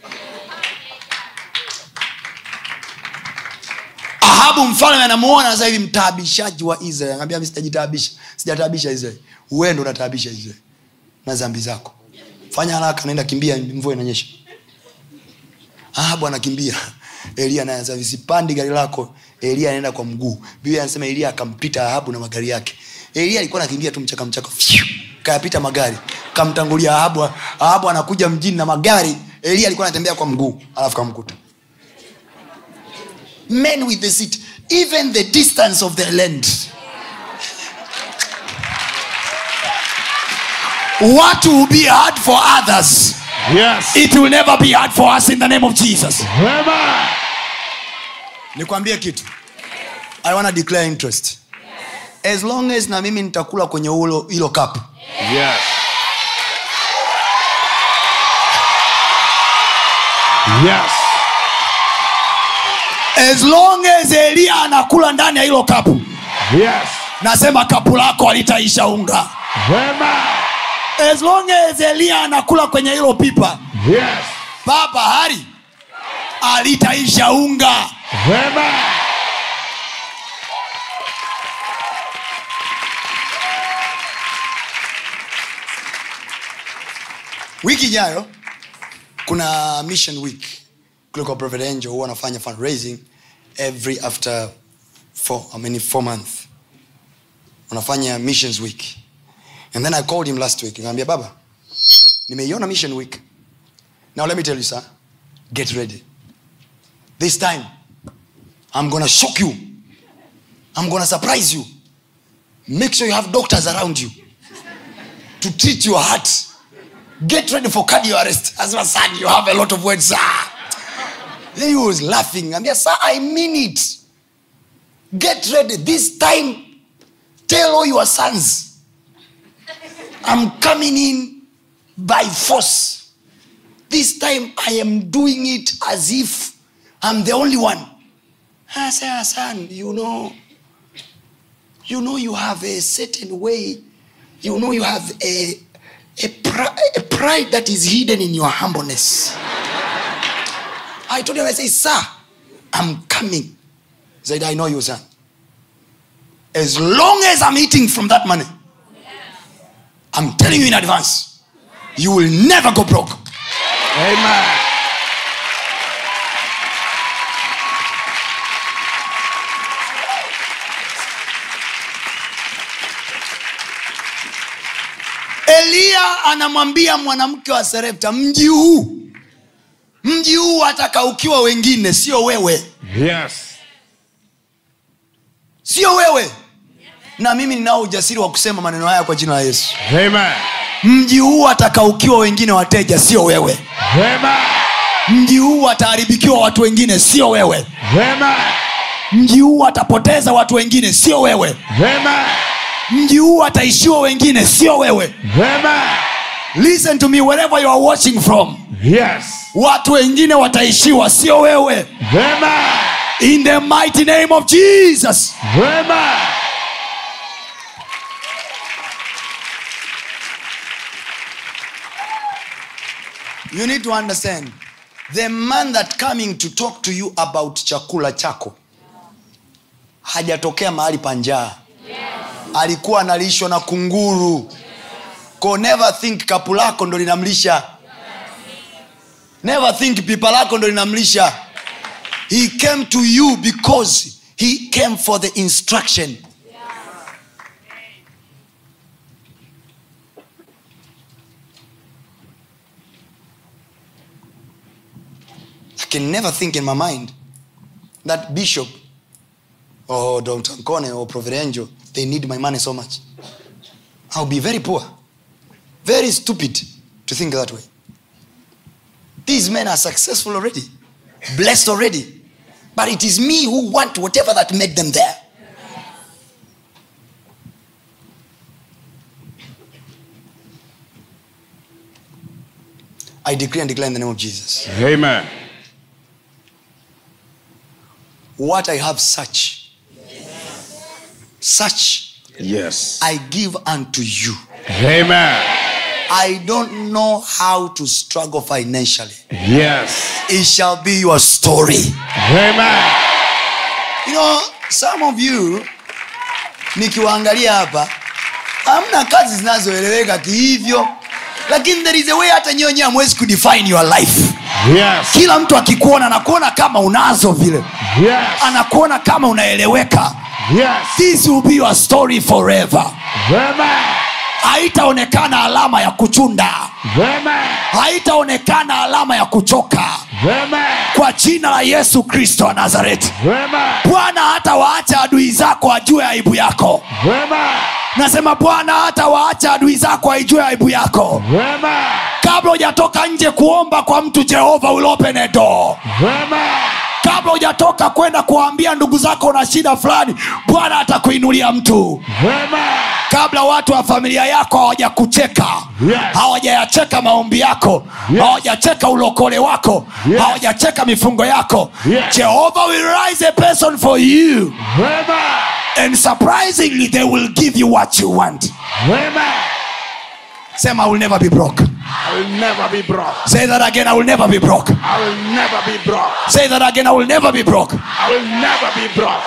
[SPEAKER 1] Ahabu mfalme anamuona sasa hivi mtaabishaji wa Israeli. Anamwambia mimi sitajitaabisha. Sijataabisha Israeli. Wewe ndo unataabisha Israeli na dhambi zako. Fanya haraka, nenda kimbia, mvua inanyesha. Ahabu anakimbia. Elia naye anasema visipandi gari lako. Elia anaenda kwa mguu. Biblia inasema Elia akampita Ahabu na magari yake. Elia alikuwa anakimbia tu mchaka mchaka. Kayapita magari. Kamtangulia Ahabu. Ahabu anakuja mjini na magari. Elia alikuwa anatembea kwa mguu. Alafu kamkuta. Men with the seat, even the distance of the land. What will be hard for others,
[SPEAKER 3] Yes.
[SPEAKER 2] it will never be hard for us in the name of Jesus.
[SPEAKER 3] Amen.
[SPEAKER 1] Nikwambie kitu. I want to declare interest. As long as na mimi nitakula kwenye ulo hilo cup.
[SPEAKER 3] Yes. Yes.
[SPEAKER 2] As long as Elia anakula ndani ya hilo kapu,
[SPEAKER 3] Yes.
[SPEAKER 2] nasema kapu lako halitaisha unga.
[SPEAKER 3] Amen.
[SPEAKER 2] As long as Elia anakula kwenye hilo pipa,
[SPEAKER 3] Yes.
[SPEAKER 2] baba hari alitaisha unga.
[SPEAKER 3] Amen.
[SPEAKER 2] Wiki ijayo kuna mission week kule kwa Prophet Angel, huwa anafanya fundraising every after four I mean four months. Wanafanya missions week. And then I called him last week. Nikamwambia, baba, nimeiona mission week. Now let me tell you, sir, get ready. This time I'm going to shock you. I'm going to surprise you. Make sure you have doctors around you to treat your heart. Get ready for cardio arrest. As my son, you have a lot of words, sir. Then he was laughing. I'm just, sir, I mean it. Get ready. This time, tell all your sons, I'm coming in by force. This time, I am doing it as if I'm the only one. I say, son, you know, you know you have a certain way. You know you have a A, pri- a pride that is hidden in your humbleness. I told him, I say, sir, I'm coming. He said, I know you, son. As long as I'm eating from that money, I'm telling you in advance, you will never go broke.
[SPEAKER 3] Amen.
[SPEAKER 2] Elia anamwambia mwanamke wa Sarepta, mji huu mji huu atakaukiwa wengine, sio wewe.
[SPEAKER 3] Yes.
[SPEAKER 2] Sio wewe. Na mimi ninao ujasiri wa kusema maneno haya kwa jina la Yesu.
[SPEAKER 3] Amen.
[SPEAKER 2] Mji huu atakaukiwa wengine wateja, sio wewe.
[SPEAKER 3] Amen.
[SPEAKER 2] Mji huu ataharibikiwa watu wengine, sio wewe.
[SPEAKER 3] Amen.
[SPEAKER 2] Mji huu atapoteza watu wengine, sio wewe.
[SPEAKER 3] Amen.
[SPEAKER 2] Mji huu ataishiwa wengine, sio wewe.
[SPEAKER 3] Amen.
[SPEAKER 2] Listen to me, wherever you are watching from.
[SPEAKER 3] Yes.
[SPEAKER 2] Watu wengine wataishiwa, sio wewe.
[SPEAKER 3] Amen.
[SPEAKER 2] In the mighty name of Jesus.
[SPEAKER 3] Amen.
[SPEAKER 2] You need to understand, the man that coming to talk to you about chakula chako hajatokea mahali pa njaa. Yes. Alikuwa analishwa na kunguru. Yes. Ko never think kapu lako ndo linamlisha. Yes. Never think pipa lako ndo linamlisha. He came to you because he came for the instruction. Yes. I can never think in my mind that bishop or Doctor Nkone or Prophet Angel, they need my money so much. I'll be very poor. Very stupid to think that way. These men are successful already. Blessed already. But it is me who want whatever that made them there. I decree and declare in the name of Jesus.
[SPEAKER 3] Amen.
[SPEAKER 2] What I have, such. Yes. Such.
[SPEAKER 3] Yes.
[SPEAKER 2] I give unto you.
[SPEAKER 3] Amen.
[SPEAKER 2] I don't know how to struggle financially.
[SPEAKER 3] Yes.
[SPEAKER 2] It shall be your story.
[SPEAKER 3] Amen.
[SPEAKER 2] You know, some of you, nikiwaangalia hapa, hamna kazi zinazoeleweka kihivyo. Lakini there is a way hata nyonyi hamwezi kudefine your life.
[SPEAKER 3] Yes.
[SPEAKER 2] Kila mtu akikuona anakuona kama unazo vile.
[SPEAKER 3] Yes.
[SPEAKER 2] Anakuona kama unaeleweka.
[SPEAKER 3] Yes.
[SPEAKER 2] This will be your story forever.
[SPEAKER 3] Amen.
[SPEAKER 2] Haitaonekana alama ya kuchunda.
[SPEAKER 3] Amen.
[SPEAKER 2] Haitaonekana alama ya kuchoka.
[SPEAKER 3] Amen.
[SPEAKER 2] Kwa jina la Yesu Kristo wa Nazareti.
[SPEAKER 3] Amen.
[SPEAKER 2] Bwana hata waacha adui zako ajue aibu yako.
[SPEAKER 3] Amen.
[SPEAKER 2] Nasema Bwana hata waacha adui zako ajue aibu yako.
[SPEAKER 3] Amen.
[SPEAKER 2] Kabla hujatoka nje kuomba kwa mtu, Jehova will open a door.
[SPEAKER 3] Amen.
[SPEAKER 2] Kabla hujatoka kwenda kuambia ndugu zako una shida fulani, Bwana atakuinulia mtu.
[SPEAKER 3] Amen.
[SPEAKER 2] Kabla watu wa familia yako hawajakucheka,
[SPEAKER 3] yes,
[SPEAKER 2] hawajayacheka maombi yako, yes, hawajacheka ulokole wako, yes, hawajacheka mifungo yako,
[SPEAKER 3] yes,
[SPEAKER 2] Jehovah will rise a person for you.
[SPEAKER 3] Amen.
[SPEAKER 2] And surprisingly they will give you what you want.
[SPEAKER 3] Amen.
[SPEAKER 2] Sema, I will never be broke.
[SPEAKER 3] I I will never be broke.
[SPEAKER 2] Say that again, I will never be broke.
[SPEAKER 3] I will never be broke.
[SPEAKER 2] Say that again, I will never be broke.
[SPEAKER 3] I will never be broke.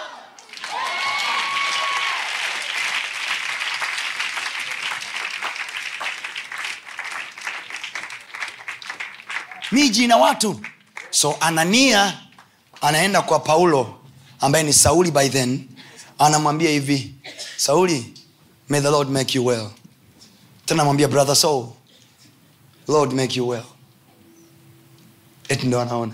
[SPEAKER 1] Miji na watu. So Anania anaenda kwa Paulo ambaye ni Sauli by then, anamwambia hivi, Sauli, may the Lord make you well. Tena anamwambia brother Saul, Lord make you well. Eti ndo anaona.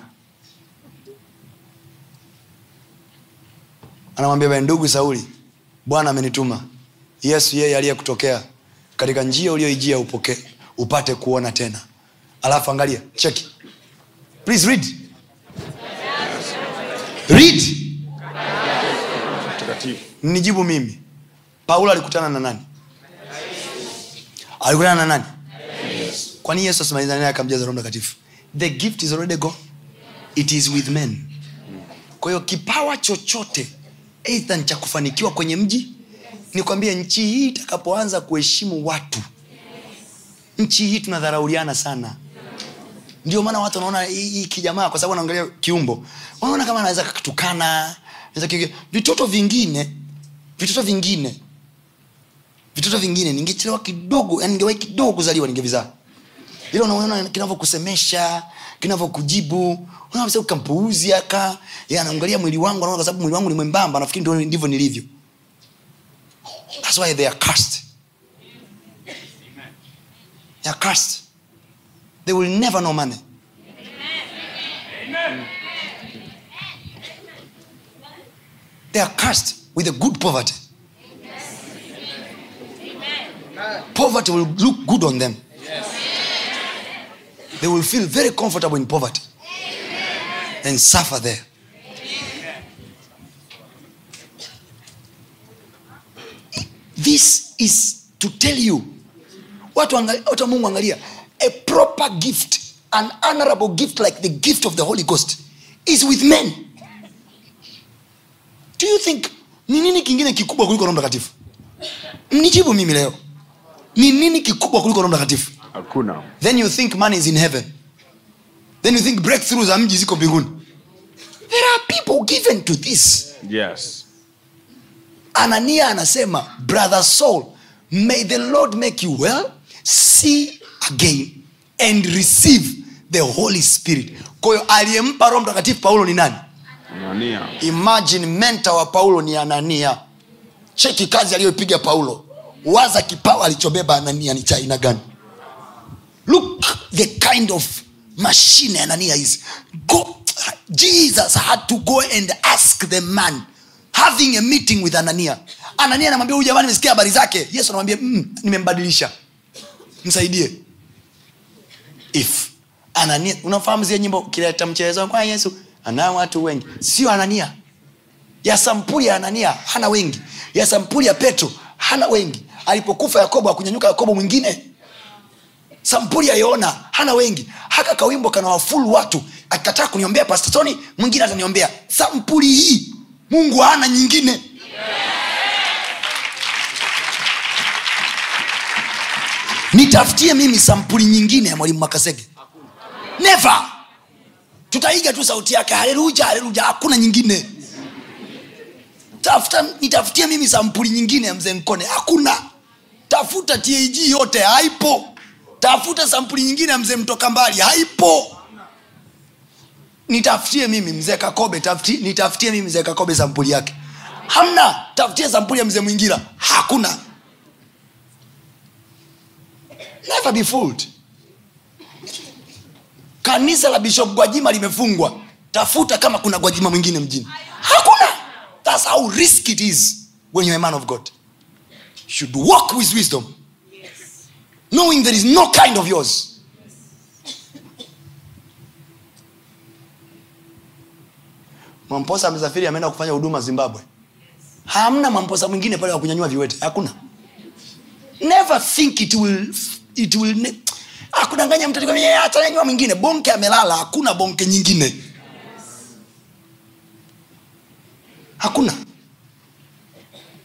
[SPEAKER 1] Anamwambia ndugu Sauli, Bwana amenituma. Yesu yeye aliyekutokea katika njia uliyoijia upokee, upate kuona tena. Alafu angalia, check. Please read. Read. Nijibu mimi. Paulo alikutana na nani? Alikutana na nani? Kwa nini Yesu asimaliza naye akamjaza Roho Mtakatifu? The gift is already gone. It is with men. Kwa hiyo kipawa chochote either cha kufanikiwa kwenye mji, nikwambie nchi hii itakapoanza kuheshimu watu. Nchi hii tunadharauliana sana. Ndio maana watu wanaona hii kijamaa kwa sababu wanaangalia kiumbo. Wanaona kama anaweza kutukana, anaweza vitoto vingine, vitoto vingine. Vitoto vingine ningechelewa kidogo, yani ningewahi kidogo kuzaliwa ningevizaa. Ile unaona kinavyokusemesha, kinavyokujibu, unaanza ukampuuzi aka, yeye anaangalia mwili wangu, anaona kwa sababu mwili wangu ni mwembamba, nafikiri ndio ndivyo nilivyo. That's why they are cursed. They are cursed. They will never know money. Amen. They are cursed with a good poverty. Amen. Poverty will look good on them. Yes. They will feel very comfortable in poverty. Amen. And suffer there. Amen. This is to tell you, watu watu Mungu angalia, a proper gift, an honorable gift like the gift of the Holy Ghost is with men. Do you think ni nini kingine kikubwa kuliko Roho Mtakatifu? Mnijibu mimi leo. Ni nini kikubwa kuliko Roho Mtakatifu?
[SPEAKER 3] Hakuna.
[SPEAKER 1] Then you think money is in heaven. Then you think breakthroughs za mji ziko mbinguni. There are people given to this.
[SPEAKER 3] Yes.
[SPEAKER 1] Anania anasema, brother Saul, may the Lord make you well. See again and receive the Holy Spirit. Kwa hiyo aliyempa Roho Mtakatifu Paulo ni nani?
[SPEAKER 3] Anania.
[SPEAKER 1] Imagine mentor wa Paulo ni Anania. Cheki kazi aliyopiga Paulo. Waza kipawa alichobeba Anania ni cha aina gani? Look the kind of machine Anania is. Go, Jesus had to go and ask the man, having a meeting with Anania. Anania anamwambia huyu jamani nimesikia habari zake. Yesu anamwambia mm, nimembadilisha. Msaidie. If Anania, unafahamu zile nyimbo kileta mchezo kwa Yesu, ana watu wengi. Sio Anania. Ya sampuli ya Anania hana wengi. Ya sampuli ya Petro hana wengi. Alipokufa Yakobo akunyanyuka Yakobo mwingine. Sampuli ya Yona hana wengi. Haka kawimbo kana wafulu watu. Akikataa kuniombea Pastor Tony, mwingine ataniombea. Sampuli hii Mungu hana nyingine. Nitafutie mimi sampuli nyingine ya Mwalimu Makasege. Never. Tutaiga tu sauti yake, haleluya haleluya, hakuna nyingine. Tafuta, nitafutie mimi sampuli nyingine ya Mzee Nkone, hakuna. Tafuta T A G yote, haipo. Tafuta sampuli nyingine ya Mzee Mtoka Mbali, haipo. Nitafutie mimi Mzee Kakobe, tafutie nitafutie mimi Mzee Kakobe sampuli yake. Hamna. Tafutie sampuli ya Mzee Mwingira, hakuna. Never be fooled. Kanisa la Bishop Gwajima limefungwa. Tafuta kama kuna Gwajima mwingine mjini. Hakuna. That's how risky it is when you're a man of God. You should walk with wisdom. Yes. Knowing there is no kind of yours. Mamposa msafiri ameenda kufanya huduma Zimbabwe. Hamna mamposa mwingine pale wa kunyanyua viwete. Hakuna. Never think it will it will ne- akudanganya mtu kwa yeye atanyanyua mwingine. Bonke amelala, hakuna bonke nyingine. Hakuna.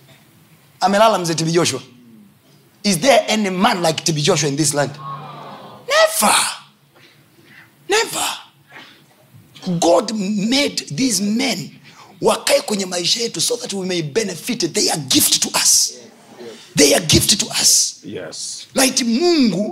[SPEAKER 1] Amelala Mzee T B Joshua. Is there any man like T B Joshua in this land?
[SPEAKER 2] Never. Never. God made these men wakae kwenye maisha yetu so that we may benefit. They are gift to us. They are gift to us.
[SPEAKER 3] Yes.
[SPEAKER 2] Like Mungu,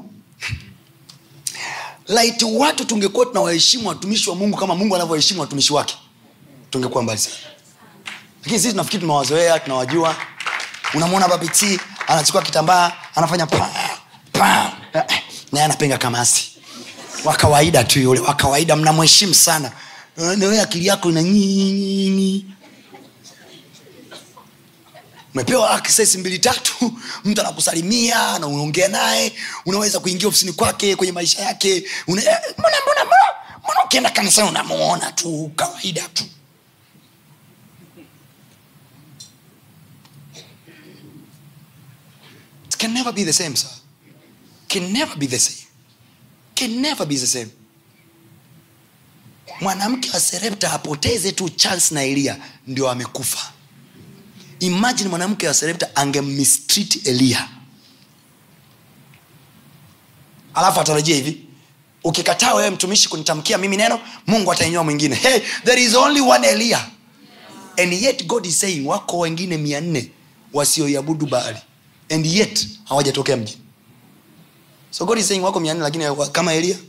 [SPEAKER 2] like watu tungekuwa tunawaheshimu watumishi wa Mungu kama Mungu anavyoheshimu watumishi wake, tungekuwa mbali sana. Lakini sisi tunafikiri tumewazoea, tunawajua. Unamwona Babiti anachukua kitambaa, anafanya pa pa na anapenga kamasi. Wa kawaida tu yule, wa kawaida, mnamheshimu sana. Na wewe akili yako ina nyinyi. Umepewa access mbili tatu, mtu anakusalimia na unaongea naye, unaweza kuingia ofisini kwake, kwenye maisha yake. Una mbona mbona mbona ukienda kanisani unamuona tu kawaida tu. It can never be the same, sir. Can never be the same. Can never be the same. Mwanamke wa Sarepta apoteze tu chance na Elia ndio amekufa. Imagine mwanamke wa Sarepta angemistreat Elia. Alafu atarajia hivi, ukikataa wewe mtumishi kunitamkia mimi neno, Mungu atainyoa mwingine. Hey, there is only one Elia. And yet God is saying wako wengine mia nne wasioabudu Baali. And yet hawajatokea mji. So God is saying wako mia nne lakini kama Elia.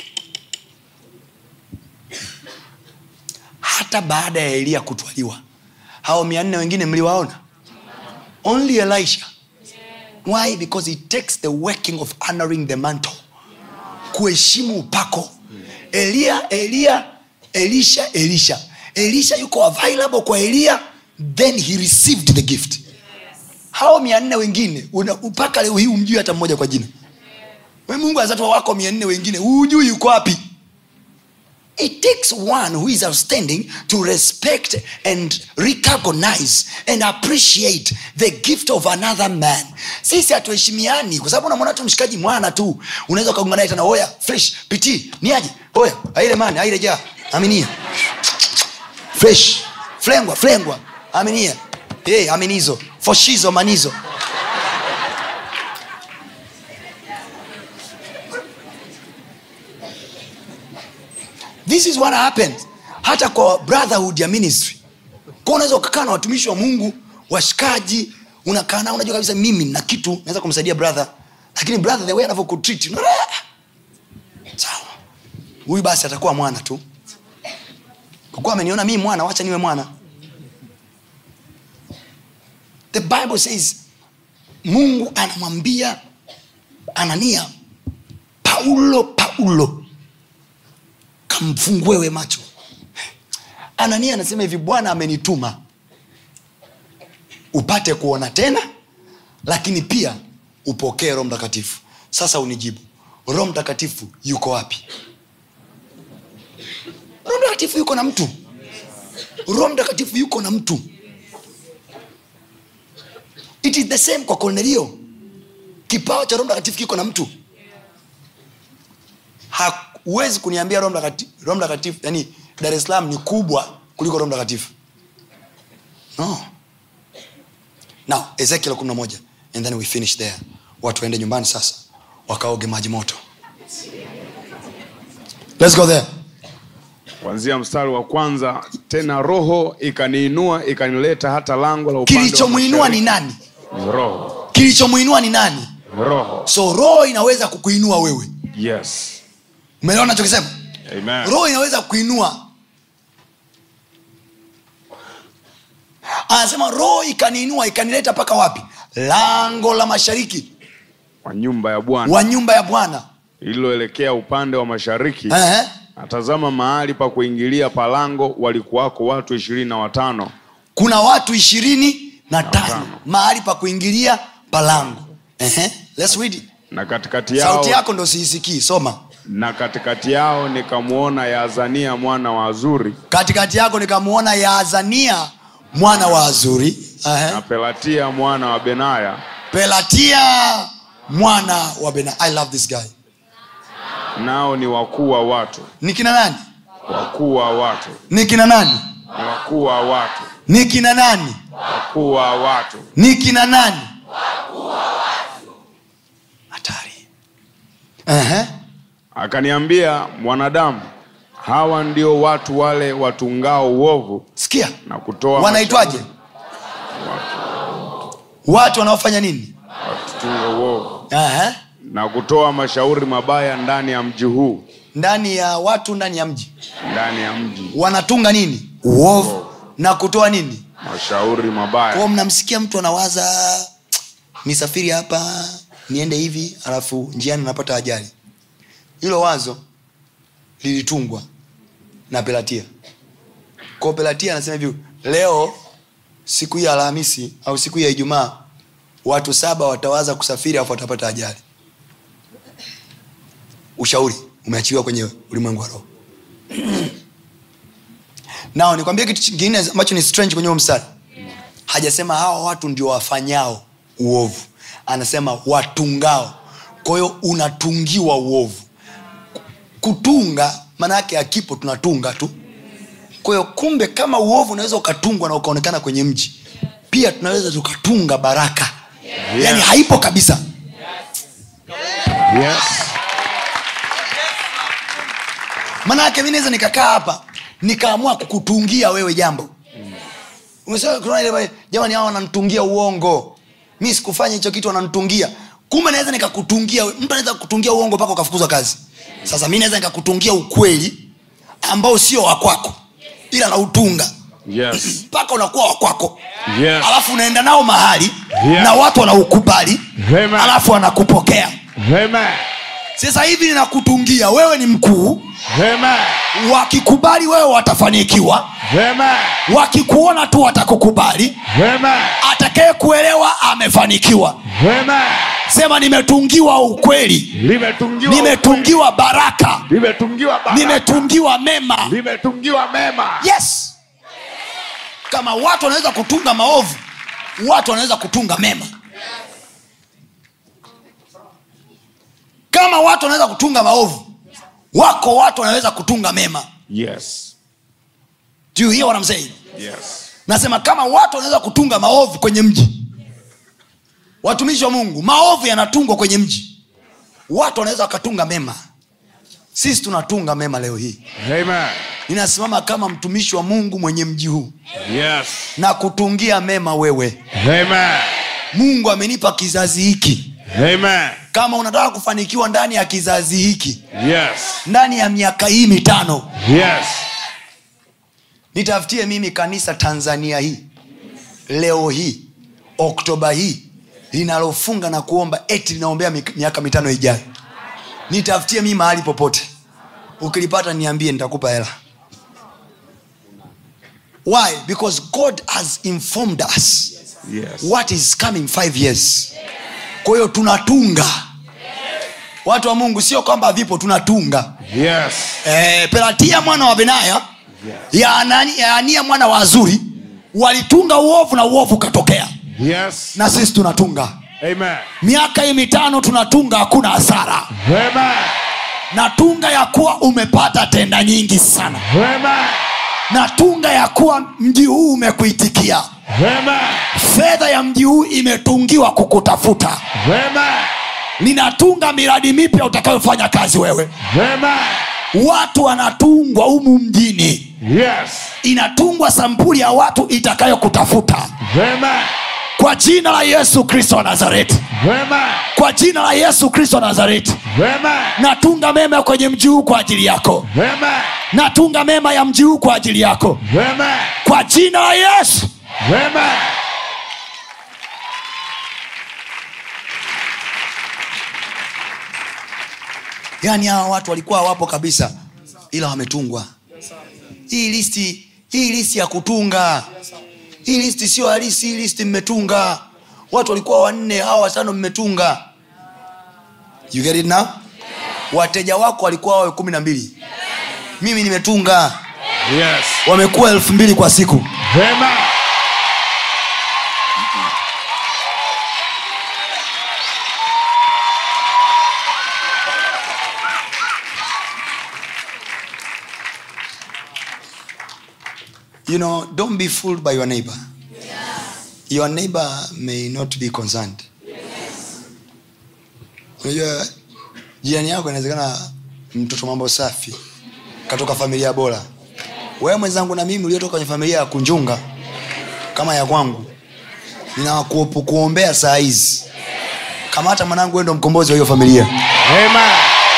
[SPEAKER 2] Hata baada ya Elia kutwaliwa, hao mia nne wengine mliwaona? Only Elisha. Why? Because it takes the working of honoring the mantle. Kuheshimu upako. Elia, Elia, Elisha, Elisha. Elisha yuko available kwa Elia, then he received the gift. Hao mia nne wengine upaka leo hii umjui hata mmoja kwa jina. Wewe Mungu azatoa wako mia nne wengine hujui yuko wapi. It takes one who is outstanding to respect and recognize and appreciate the gift of another man. Sisi hatuheshimiani kwa sababu unamwona tu mshikaji mwana tu. Unaweza kaungana naye tena, oya fresh piti ni aje, oya aile man aile ja aminia fresh flengwa flengwa aminia hey aminizo foshizo manizo. This is what happens hata kwa brotherhood ya ministry. Kwa unaweza kukaa na watumishi wa Mungu washikaji, unakaa nao unajua kabisa mimi na kitu naweza kumsaidia brother, lakini brother the way anavyokutreat sawa, huyu basi atakuwa mwana tu. Kwa kuwa ameniona mimi mwana, wacha niwe mwana. The Bible says Mungu anamwambia Anania, Paulo Paulo kamfungue we macho. Anania anasema hivi, Bwana amenituma upate kuona tena, lakini pia upokee Roho Mtakatifu. Sasa unijibu, Roho Mtakatifu yuko wapi? Roho Mtakatifu yuko na mtu. Roho Mtakatifu yuko na mtu. It is the same kwa Cornelio. Kipawa cha Roho Mtakatifu kiko na mtu. Huwezi kuniambia Roho Mtakatifu, Roho Mtakatifu, yani Dar es Salaam ni kubwa kuliko Roho Mtakatifu. No. Now, Ezekiel kumi na moja, and then we finish there. Watu waende nyumbani sasa, wakaoge maji moto. Let's go there.
[SPEAKER 3] Kuanzia mstari wa kwanza, tena roho ikaniinua ikanileta hata lango la upande.
[SPEAKER 2] Kilichomuinua ni nani?
[SPEAKER 3] Roho.
[SPEAKER 2] Kilichomuinua ni nani?
[SPEAKER 3] Roho.
[SPEAKER 2] So roho inaweza kukuinua wewe.
[SPEAKER 3] Yes.
[SPEAKER 2] Umeelewa ninachokisema?
[SPEAKER 3] Amen.
[SPEAKER 2] Roho inaweza kuinua. Anasema roho ikaniinua ikanileta paka wapi? Lango la mashariki
[SPEAKER 3] wa nyumba ya Bwana.
[SPEAKER 2] Wa nyumba ya Bwana.
[SPEAKER 3] Ililoelekea upande wa mashariki.
[SPEAKER 2] Eh.
[SPEAKER 3] Atazama mahali pa kuingilia palango walikuwako watu ishirini na watano.
[SPEAKER 2] Kuna watu ishirini na tano mahali pa kuingilia palango. Eh. Let's read it.
[SPEAKER 3] Na katikati yao,
[SPEAKER 2] sauti yako ndo siisikii, soma.
[SPEAKER 3] Na katikati yao nikamuona Yaazania mwana wa Azuri.
[SPEAKER 2] Katikati yako nikamuona Yaazania mwana wa Azuri.
[SPEAKER 3] Uh-huh. Na Pelatia mwana wa Benaya.
[SPEAKER 2] Pelatia mwana wa Benaya. I love this guy.
[SPEAKER 3] Nao ni wakuu wa watu.
[SPEAKER 2] Ni kina nani?
[SPEAKER 3] Wakuu wa watu.
[SPEAKER 2] Ni kina nani?
[SPEAKER 3] Ni wakuu wa watu.
[SPEAKER 2] Ni kina nani?
[SPEAKER 3] Wakuu wa watu.
[SPEAKER 2] Ni kina nani? Wakuu wa watu. Hatari. Eh.
[SPEAKER 3] Akaniambia, mwanadamu, hawa ndio watu wale watungao uovu.
[SPEAKER 2] Sikia.
[SPEAKER 3] Na kutoa
[SPEAKER 2] wanaitwaje?
[SPEAKER 3] Watu,
[SPEAKER 2] watu wanaofanya nini?
[SPEAKER 3] Watunga uovu.
[SPEAKER 2] Aha.
[SPEAKER 3] Na kutoa mashauri mabaya ndani ya mji huu.
[SPEAKER 2] Ndani ya watu, ndani ya mji.
[SPEAKER 3] Ndani ya mji.
[SPEAKER 2] Wanatunga nini? Uovu. Na kutoa nini?
[SPEAKER 3] Mashauri mabaya.
[SPEAKER 2] Kwa mnamsikia mtu anawaza, nisafiri hapa, niende hivi, alafu njiani napata ajali. Hilo wazo lilitungwa na Pelatia. Kwa Pelatia anasema hivi, leo siku ya Alhamisi au siku ya Ijumaa watu saba watawaza kusafiri alafu watapata ajali. Ushauri umeachiwa kwenye ulimwengu wa roho. Nao nikwambia kitu kingine ambacho ni strange kwenye mstari. Hajasema hawa watu ndio wafanyao uovu. Anasema watungao. Kwa hiyo unatungiwa uovu. Kutunga maana yake akipo tunatunga tu. Kwa hiyo kumbe kama uovu unaweza ukatungwa na ukaonekana kwenye mji, pia tunaweza tukatunga baraka. Yes. Yaani haipo kabisa.
[SPEAKER 3] Yes.
[SPEAKER 2] Maana yake mimi naweza nikakaa hapa nikaamua kukutungia wewe jambo. Umesema kuna ile jamani hao wananitungia uongo. Mimi sikufanya hicho kitu, wananitungia. Kumbe naweza nikakutungia, mtu anaweza kukutungia uongo mpaka ukafukuzwa kazi. Sasa mimi naweza nikakutungia ukweli ambao sio wa kwako, ila na utunga.
[SPEAKER 3] Yes.
[SPEAKER 2] Mpaka unakuwa wa kwako.
[SPEAKER 3] Yes.
[SPEAKER 2] Alafu unaenda nao mahali.
[SPEAKER 3] Yes.
[SPEAKER 2] Na watu wanaukubali.
[SPEAKER 3] Amen.
[SPEAKER 2] Alafu wanakupokea.
[SPEAKER 3] Amen.
[SPEAKER 2] Sasa hivi ninakutungia wewe ni mkuu.
[SPEAKER 3] Amen.
[SPEAKER 2] Wakikubali wewe watafanikiwa.
[SPEAKER 3] Amen.
[SPEAKER 2] Wakikuona tu watakukubali.
[SPEAKER 3] Amen.
[SPEAKER 2] Atakaye kuelewa amefanikiwa.
[SPEAKER 3] Amen.
[SPEAKER 2] Sema nimetungiwa ukweli.
[SPEAKER 3] Limetungiwa
[SPEAKER 2] nimetungiwa ukweli. Baraka.
[SPEAKER 3] Limetungiwa baraka.
[SPEAKER 2] Nimetungiwa mema.
[SPEAKER 3] Limetungiwa mema.
[SPEAKER 2] Yes. Kama watu wanaweza kutunga maovu, watu wanaweza kutunga mema. Kama watu wanaweza kutunga maovu, wako watu wanaweza kutunga mema.
[SPEAKER 3] Yes.
[SPEAKER 2] Do you hear what I'm saying?
[SPEAKER 3] Yes.
[SPEAKER 2] Nasema kama watu wanaweza kutunga maovu kwenye mji, watumishi wa Mungu, maovu yanatungwa kwenye mji, watu wanaweza wakatunga mema. Sisi tunatunga mema leo hii.
[SPEAKER 3] Amen.
[SPEAKER 2] Ninasimama kama mtumishi wa Mungu mwenye mji huu.
[SPEAKER 3] Yes.
[SPEAKER 2] Na kutungia mema wewe.
[SPEAKER 3] Amen.
[SPEAKER 2] Mungu amenipa kizazi hiki.
[SPEAKER 3] Amen.
[SPEAKER 2] Kama unataka kufanikiwa ndani ya kizazi hiki,
[SPEAKER 3] yes,
[SPEAKER 2] ndani ya miaka hii mitano,
[SPEAKER 3] yes,
[SPEAKER 2] nitafutie mimi kanisa Tanzania hii leo hii Oktoba hii linalofunga na kuomba eti linaombea miaka mitano ijayo. Nitafutie mimi mahali popote. Ukilipata niambie, nitakupa hela. Why? Because God has informed us,
[SPEAKER 3] yes,
[SPEAKER 2] what is coming five years. Kwa hiyo tunatunga. Watu wa Mungu, sio kwamba vipo, tunatunga.
[SPEAKER 3] Yes.
[SPEAKER 2] Eh, Pelatia mwana wa Benaya, yes, ya Anania, ya Ania mwana wa Azuri, walitunga uovu na uovu katokea.
[SPEAKER 3] Yes.
[SPEAKER 2] Na sisi tunatunga.
[SPEAKER 3] Amen.
[SPEAKER 2] Miaka hii mitano tunatunga, hakuna hasara.
[SPEAKER 3] Amen.
[SPEAKER 2] Natunga ya kuwa umepata tenda nyingi sana.
[SPEAKER 3] Amen.
[SPEAKER 2] Natunga ya kuwa mji huu umekuitikia.
[SPEAKER 3] Amen.
[SPEAKER 2] Fedha ya mji huu imetungiwa kukutafuta.
[SPEAKER 3] Amen.
[SPEAKER 2] Ninatunga miradi mipya utakayofanya kazi wewe.
[SPEAKER 3] Amen.
[SPEAKER 2] Watu wanatungwa humu mjini.
[SPEAKER 3] Yes.
[SPEAKER 2] Inatungwa sampuli ya watu itakayokutafuta.
[SPEAKER 3] Amen.
[SPEAKER 2] Kwa jina la Yesu Kristo wa Nazareti.
[SPEAKER 3] Amen.
[SPEAKER 2] Kwa jina la Yesu Kristo wa Nazareti.
[SPEAKER 3] Amen.
[SPEAKER 2] Natunga mema kwenye mji huu kwa ajili yako.
[SPEAKER 3] Amen.
[SPEAKER 2] Natunga mema ya mji huu kwa ajili yako.
[SPEAKER 3] Amen.
[SPEAKER 2] Kwa jina la Yesu.
[SPEAKER 3] Amen.
[SPEAKER 2] Yaani hawa watu walikuwa wapo kabisa, ila wametungwa. Hii listi, hii listi ya kutunga. Hii listi sio halisi, hii listi mmetunga. Watu walikuwa wanne, hawa watano mmetunga. You get it now? Wateja wako walikuwa wawe kumi na mbili. Mimi nimetunga.
[SPEAKER 3] Yes.
[SPEAKER 2] Wamekuwa elfu mbili kwa siku.
[SPEAKER 3] Amen.
[SPEAKER 2] You know, don't be fooled by your neighbor. Yes. Your neighbor may not be concerned. Yes. Unajua jirani yako inawezekana
[SPEAKER 1] mtoto mambo safi, katoka familia bora. Wewe mwenzangu na mimi uliotoka kwenye familia ya kunjunga kama ya kwangu, ninakuombea saa hizi. Kama hata mwanangu wewe ndo mkombozi wa hiyo familia.
[SPEAKER 3] Amen.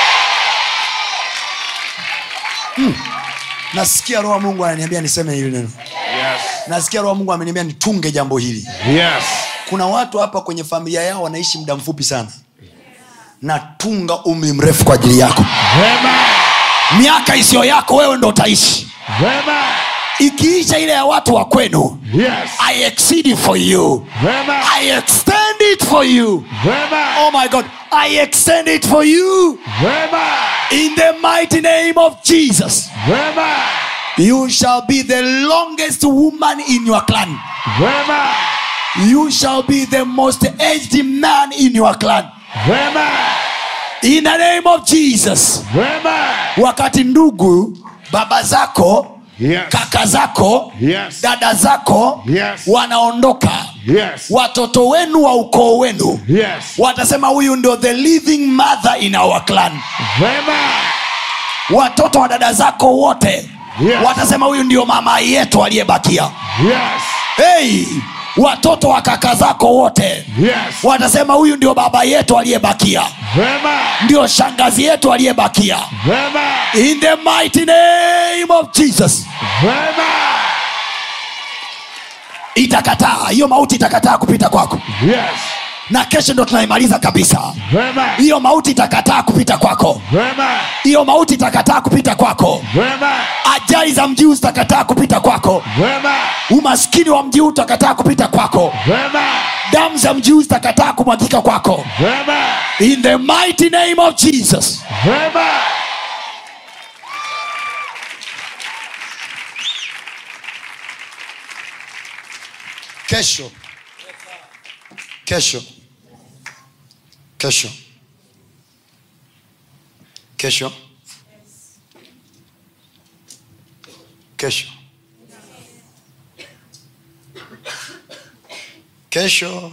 [SPEAKER 1] Hmm. Nasikia roho wa Mungu ananiambia niseme hili neno.
[SPEAKER 3] Yes.
[SPEAKER 1] Nasikia roho wa Mungu ameniambia nitunge jambo hili.
[SPEAKER 3] Yes.
[SPEAKER 1] Kuna watu hapa kwenye familia yao wanaishi muda mfupi sana. Natunga umri mrefu kwa ajili yako.
[SPEAKER 3] Amen.
[SPEAKER 2] Miaka isiyo yako wewe ndo utaishi.
[SPEAKER 3] Amen.
[SPEAKER 2] Ikiisha ile ya watu wa kwenu,
[SPEAKER 3] Yes.
[SPEAKER 2] I exceed it for you.
[SPEAKER 3] Amen.
[SPEAKER 2] I extend it for you.
[SPEAKER 3] Amen.
[SPEAKER 2] Oh my God, I extend it for you.
[SPEAKER 3] Amen.
[SPEAKER 2] In the mighty name of Jesus.
[SPEAKER 3] Amen.
[SPEAKER 2] You shall be the longest woman in your clan.
[SPEAKER 3] Amen.
[SPEAKER 2] You shall be the most aged man in your clan.
[SPEAKER 3] Amen.
[SPEAKER 2] In the name of Jesus.
[SPEAKER 3] Amen.
[SPEAKER 2] Wakati ndugu, baba zako,
[SPEAKER 3] Yes.
[SPEAKER 2] kaka zako,
[SPEAKER 3] Yes.
[SPEAKER 2] dada zako,
[SPEAKER 3] Yes.
[SPEAKER 2] wanaondoka,
[SPEAKER 3] Yes.
[SPEAKER 2] watoto wenu wa ukoo wenu,
[SPEAKER 3] Yes.
[SPEAKER 2] watasema huyu ndio the living mother in our clan.
[SPEAKER 3] Amen.
[SPEAKER 2] Watoto wa dada zako wote,
[SPEAKER 3] Yes.
[SPEAKER 2] watasema huyu ndio mama yetu aliyebakia.
[SPEAKER 3] Yes.
[SPEAKER 2] Hey, watoto wa kaka zako wote,
[SPEAKER 3] Yes.
[SPEAKER 2] watasema huyu ndio baba yetu aliyebakia,
[SPEAKER 3] Amen.
[SPEAKER 2] ndio shangazi yetu aliyebakia.
[SPEAKER 3] Amen.
[SPEAKER 2] In the mighty name of Jesus.
[SPEAKER 3] Amen.
[SPEAKER 2] Itakataa, hiyo mauti itakataa kupita kwako.
[SPEAKER 3] Yes.
[SPEAKER 2] Na kesho ndo tunaimaliza kabisa.
[SPEAKER 3] Amen.
[SPEAKER 2] Hiyo mauti itakataa kupita kwako.
[SPEAKER 3] Amen.
[SPEAKER 2] Hiyo mauti itakataa kupita kwako.
[SPEAKER 3] Amen.
[SPEAKER 2] Ajali za mji utakataa kupita kwako.
[SPEAKER 3] Amen.
[SPEAKER 2] Umaskini wa mji utakataa kupita kwako.
[SPEAKER 3] Amen.
[SPEAKER 2] Damu za mji utakataa kumwagika kwako.
[SPEAKER 3] Amen.
[SPEAKER 2] In the mighty name of Jesus.
[SPEAKER 3] Amen.
[SPEAKER 1] Kesho. Kesho. Kesho. Kesho. Kesho. Kesho.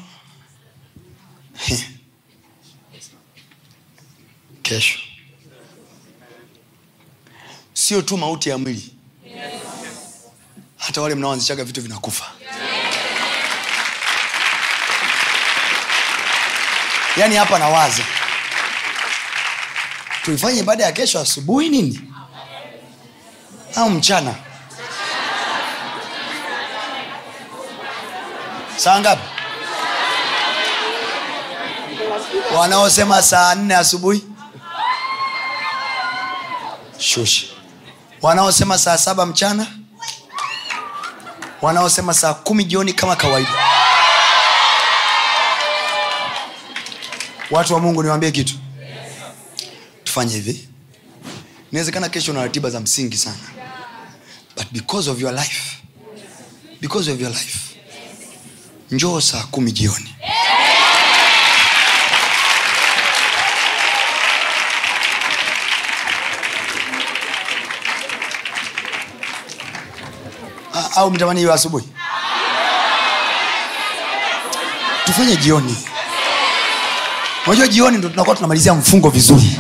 [SPEAKER 1] Kesho. Sio tu mauti ya mwili. Hata wale mnaoanzishaga vitu vinakufa. Yaani hapa nawaza tuifanye ibada ya kesho asubuhi nini au mchana? Saa ngapi? Wanaosema saa nne asubuhi shushi, wanaosema saa saba mchana, wanaosema saa kumi jioni kama kawaida. Watu wa Mungu, niwaambie kitu. Tufanye hivi. Inawezekana kesho na ratiba za msingi sana, but because of your life, because of your life, njoo saa kumi jioni. A, au mtamani hiyo asubuhi? Tufanye jioni. Unajua jioni ndo tunakuwa tunamalizia mfungo vizuri.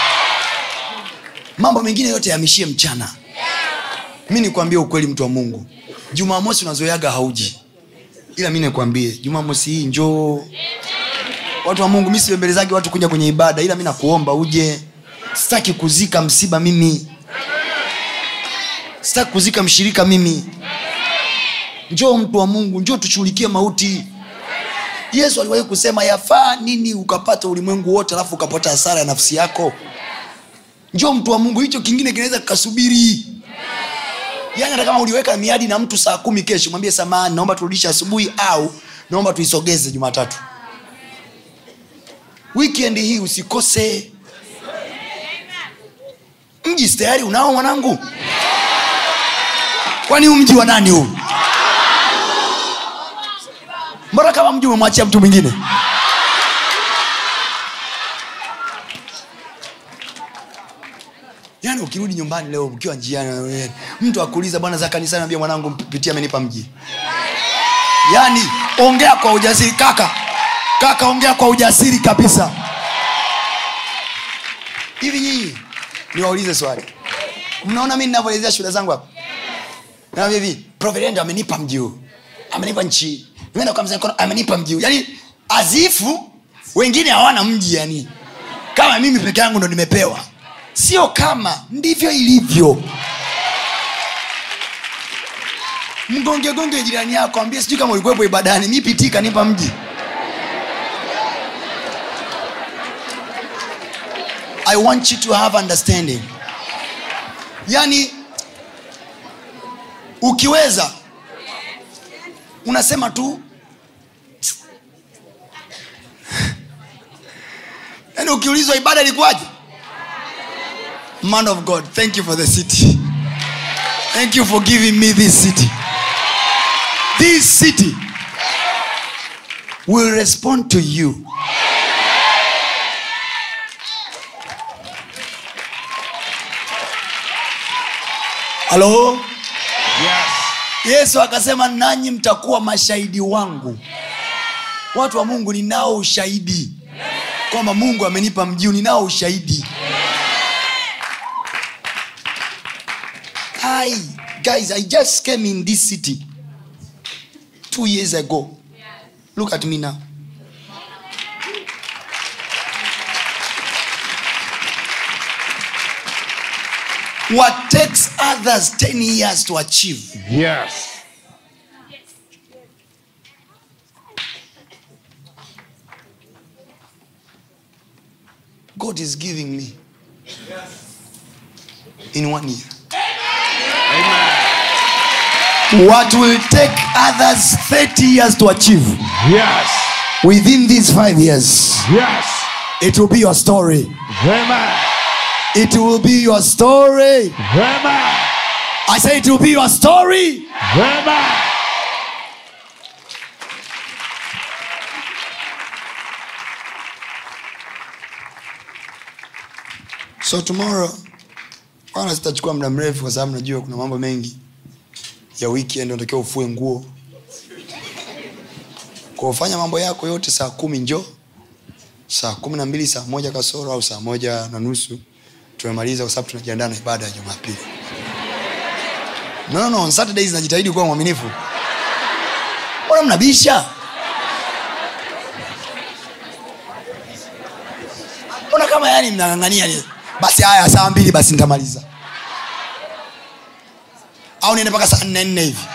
[SPEAKER 1] Mambo mengine yote yamishie mchana. Mimi nikwambie ukweli, mtu wa Mungu, Jumamosi unazoeaga hauji. Ila mimi nikwambie Jumamosi hii njoo. Watu wa Mungu, mimi sibembelezagi watu kuja kwenye ibada, ila mimi nakuomba uje. Sitaki kuzika msiba mimi. Sitaki kuzika mshirika mimi. Njoo mtu wa Mungu, njoo tushughulikie mauti. Yesu aliwahi kusema yafaa nini ukapata ulimwengu wote alafu ukapata hasara ya nafsi yako? Njoo mtu wa Mungu, hicho kingine kinaweza kukasubiri. Yaani hata kama uliweka miadi na mtu saa kumi kesho, mwambie samahani, naomba turudishe asubuhi au naomba tuisogeze Jumatatu. Weekend hii usikose. Mji tayari unao mwanangu? Kwani huu mji wa nani huu? Mbona kama mji umemwachia mtu mwingine? Yaani ukirudi nyumbani leo ukiwa njiani, mtu akuuliza bwana za kanisa, niambia mwanangu pitia amenipa mji. Yaani ongea kwa ujasiri kaka. Kaka ongea kwa ujasiri kabisa. Hivi nyinyi Niwaulize swali. Mnaona mimi ninavyoelezea shule zangu hapa? Na hivi, Prophet Endo amenipa mji huu. Amenipa nchi. Nimeenda kwa mzee mkono, amenipa mji huu. Yaani azifu wengine hawana mji yani. Kama mimi peke yangu ndo nimepewa. Sio kama, ndivyo ilivyo. Mgonge gonge jirani yako, ambie sijui kama ulikuwepo ibadani, mimi pitika nipa mji. I want you to have understanding. Yani ukiweza unasema tu, yani ukiulizwa ibada ilikuwaje? Man of God, thank you for the city. Thank you for giving me this city. This city will respond to you. Hello?
[SPEAKER 3] Yes.
[SPEAKER 1] Yesu akasema nanyi mtakuwa mashahidi wangu. Watu wa Mungu, ninao ushahidi kwamba Mungu amenipa mji, ninao ushahidi. Hi guys, I just came in this city two years ago. Look at me now. What takes others ten years to achieve,
[SPEAKER 3] Yes.
[SPEAKER 1] God is giving me in one year.
[SPEAKER 3] Amen.
[SPEAKER 1] What will take others thirty years to achieve,
[SPEAKER 3] Yes.
[SPEAKER 1] within these five years,
[SPEAKER 3] Yes.
[SPEAKER 1] it will be your story.
[SPEAKER 3] Amen.
[SPEAKER 1] It will be your story.
[SPEAKER 3] Amen.
[SPEAKER 1] I say it will be your story.
[SPEAKER 3] Amen.
[SPEAKER 1] So tomorrow, wana sitachukua muda mrefu kwa sababu najua kuna mambo mengi ya weekend, unatakiwa ufue nguo. Kwa kufanya mambo yako yote saa kumi njoo. Saa kumi na mbili, saa moja kasoro au saa moja na nusu tumemaliza, kwa sababu tunajiandaa na ibada ya Jumapili. No no no, on Saturdays najitahidi kuwa mwaminifu. Mbona mnabisha? Mbona kama yani mnangangania ni basi haya saa mbili basi nitamaliza. Au niende mpaka saa nne nne hivi.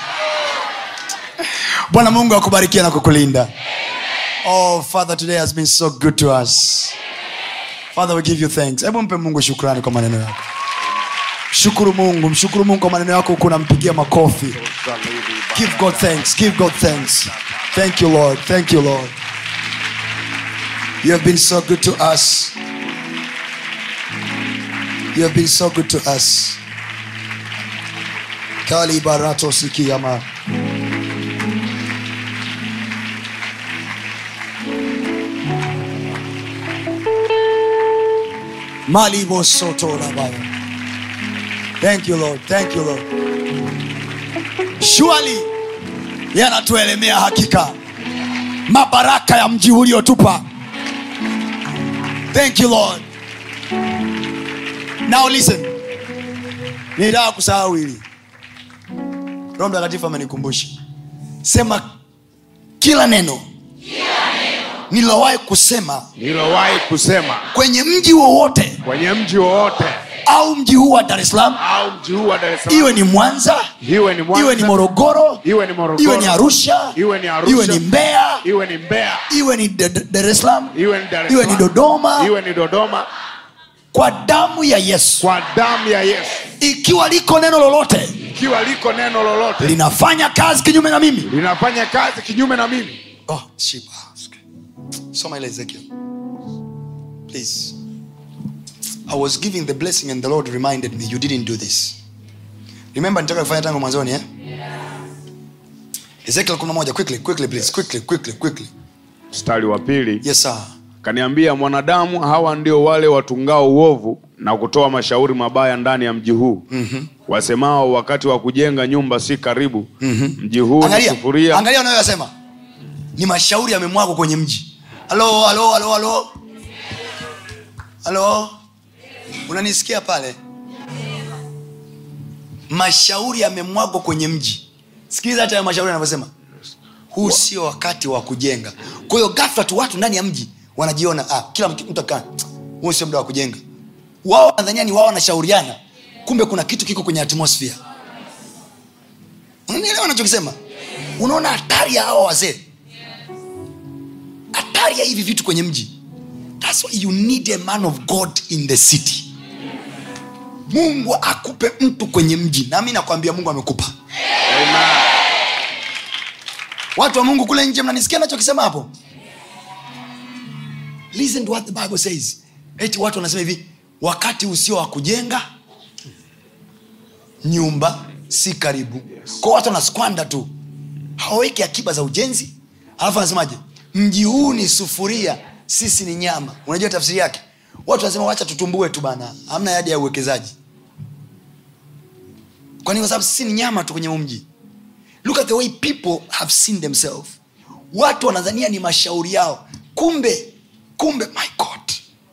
[SPEAKER 1] Bwana Mungu akubariki na kukulinda. Oh Father, today has been so good to us. Father, we give you thanks. Hebu mpe Mungu shukrani kwa maneno yako. Shukuru Mungu, mshukuru Mungu kwa maneno yako, uko unampigia makofi. Give God thanks, give God thanks. Thank you Lord, thank you Lord. You have been so good to us. You have been so good to us. Kali barato sikiyama. Malibo soto labaya. Thank you Lord, thank you Lord. Surely yanatuelemea hakika mabaraka ya mji uliotupa. Thank you Lord. Now listen. Nitaka kusahau hili. Roho Mtakatifu amenikumbusha. Sema kila neno. Kila neno. Nilowahi kusema.
[SPEAKER 3] Nilowahi kusema.
[SPEAKER 1] Kwenye mji wowote.
[SPEAKER 3] Kwenye mji wowote.
[SPEAKER 1] Au mji huu wa Dar es Salaam.
[SPEAKER 3] Au mji huu wa Dar es Salaam.
[SPEAKER 1] Iwe ni Mwanza.
[SPEAKER 3] Iwe ni Mwanza.
[SPEAKER 1] Iwe ni Morogoro.
[SPEAKER 3] Iwe ni Morogoro.
[SPEAKER 1] Iwe ni Arusha.
[SPEAKER 3] Iwe ni Arusha.
[SPEAKER 1] Iwe ni Mbeya.
[SPEAKER 3] Iwe ni Mbeya.
[SPEAKER 1] Iwe ni Dar es Salaam.
[SPEAKER 3] Iwe ni Dar es
[SPEAKER 1] Iwe
[SPEAKER 3] Salaam.
[SPEAKER 1] ni Dodoma.
[SPEAKER 3] Iwe ni Dodoma.
[SPEAKER 1] Kwa damu ya Yesu.
[SPEAKER 3] Kwa damu ya Yesu.
[SPEAKER 1] Ikiwa liko neno lolote.
[SPEAKER 3] Ikiwa liko neno lolote.
[SPEAKER 1] Linafanya kazi kinyume na mimi.
[SPEAKER 3] Linafanya kazi kinyume na mimi.
[SPEAKER 1] Oh, shiba. Soma ile Ezekiel. Please. I was giving the blessing and the Lord reminded me you didn't do this. Remember nitaka kufanya tangu mwanzoni eh? Yeah. Ezekiel kumi na moja, quickly, quickly please, quickly, quickly, quickly.
[SPEAKER 3] Mstari wa pili.
[SPEAKER 1] Yes sir.
[SPEAKER 3] Kaniambia, mwanadamu, hawa ndio wale watungao uovu na kutoa mashauri mabaya ndani ya mji huu. Mm-hmm. Wasemao wakati wa kujenga nyumba si karibu. Mm-hmm. Mji huu ni sufuria.
[SPEAKER 1] Angalia unayosema. Ni mashauri yamemwagwa kwenye mji. Hello, hello, hello, hello. Hello. Unanisikia pale? Mashauri yamemwagwa kwenye mji. Sikiliza hata ya mashauri yanavyosema, huu sio wakati wa kujenga. Kwa hiyo ghafla tu watu ndani ya mji wanajiona, ah, kila mtu akaa, huu sio muda wa kujenga. Wao wanadhania ni wao wanashauriana, kumbe kuna kitu kiko kwenye atmosphere. Unanielewa ninachokisema? Unaona hatari ya hao wazee, hatari ya hivi vitu kwenye mji. That's why you need a man of God in the city. Mungu akupe mtu kwenye mji, na mimi nakwambia Mungu amekupa.
[SPEAKER 3] Amen.
[SPEAKER 1] Watu wa Mungu kule nje, mnanisikia ninachokisema hapo? Listen to what the Bible says. Eti watu wanasema hivi, wakati usio wa kujenga nyumba si karibu. Kwa watu wanaskwanda tu, hawaweki akiba za ujenzi. Alafu anasemaje? Mji huu ni sufuria, sisi ni nyama. Unajua tafsiri yake? Watu wanasema wacha tutumbue tu bana, hamna haja ya uwekezaji. Kwa nini? Kwa sababu sisi ni nyama tu kwenye mji. Look at the way people have seen themselves. Watu wanadhania ni mashauri yao, kumbe kumbe my God,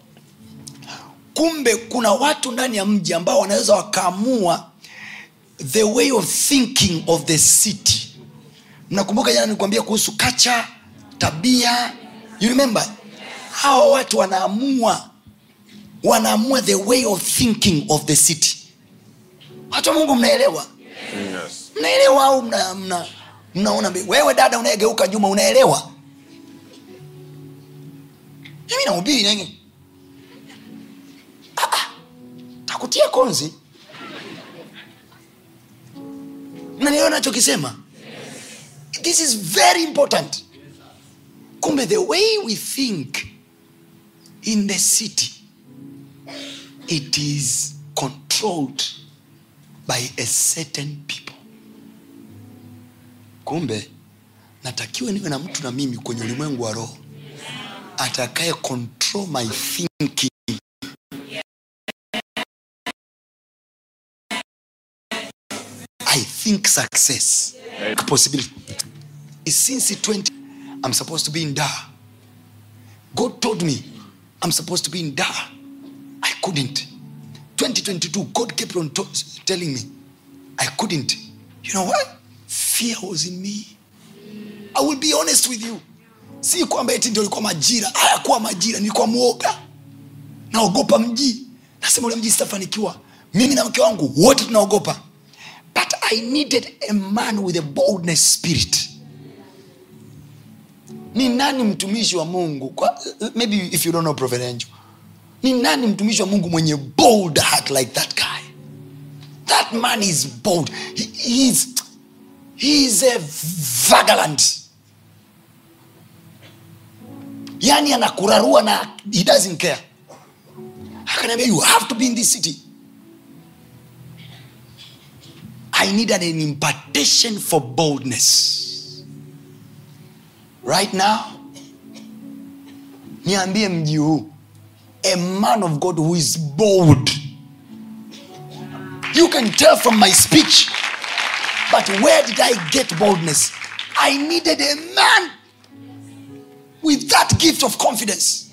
[SPEAKER 1] kumbe kuna watu ndani ya mji ambao wanaweza wakaamua the way of thinking of the city. Mnakumbuka jana nilikwambia kuhusu kacha, tabia, you remember? Hao watu wanaamua wanaamua the way of thinking of the city. Watu wa Mungu, mnaelewa?
[SPEAKER 3] Yes.
[SPEAKER 1] Mnaelewa au mna, mna, mnaona? Wewe dada unayegeuka nyuma, unaelewa? Mimi nahubiri nini? Ah ah. Takutia konzi. Mnaelewa ninachokisema? This is very important. Kumbe the way we think in the city, it is controlled by a certain people. Kumbe natakiwa niwe na mtu na mimi kwenye ulimwengu wa roho atakaye control my thinking. I think success, possibility. Since twenty, I'm supposed to be in Dar. God told me I'm supposed to be in Dar. I couldn't. twenty twenty-two, God kept on to- telling me I couldn't. You know what? Fear was in me. I will be honest with you. Si kwamba eti ndio ilikuwa majira. Hayakuwa majira, nilikuwa muoga. Naogopa mji. Nasema ule mji sitafanikiwa. Mimi na mke wangu wote tunaogopa. But I needed a man with a boldness spirit. Ni nani mtumishi wa Mungu? Kwa, maybe if you don't know Prophet Angel. Ni nani mtumishi wa Mungu mwenye bold heart like that guy? That man is bold. He, he is he is a vagabond. Yani anakurarua na he doesn't care. Akaniambia, you have to be in this city. I needed an impartation for boldness. Right now, niambie mji huu, a man of God who is bold. You can tell from my speech, but where did I get boldness? I needed a man with that gift of confidence.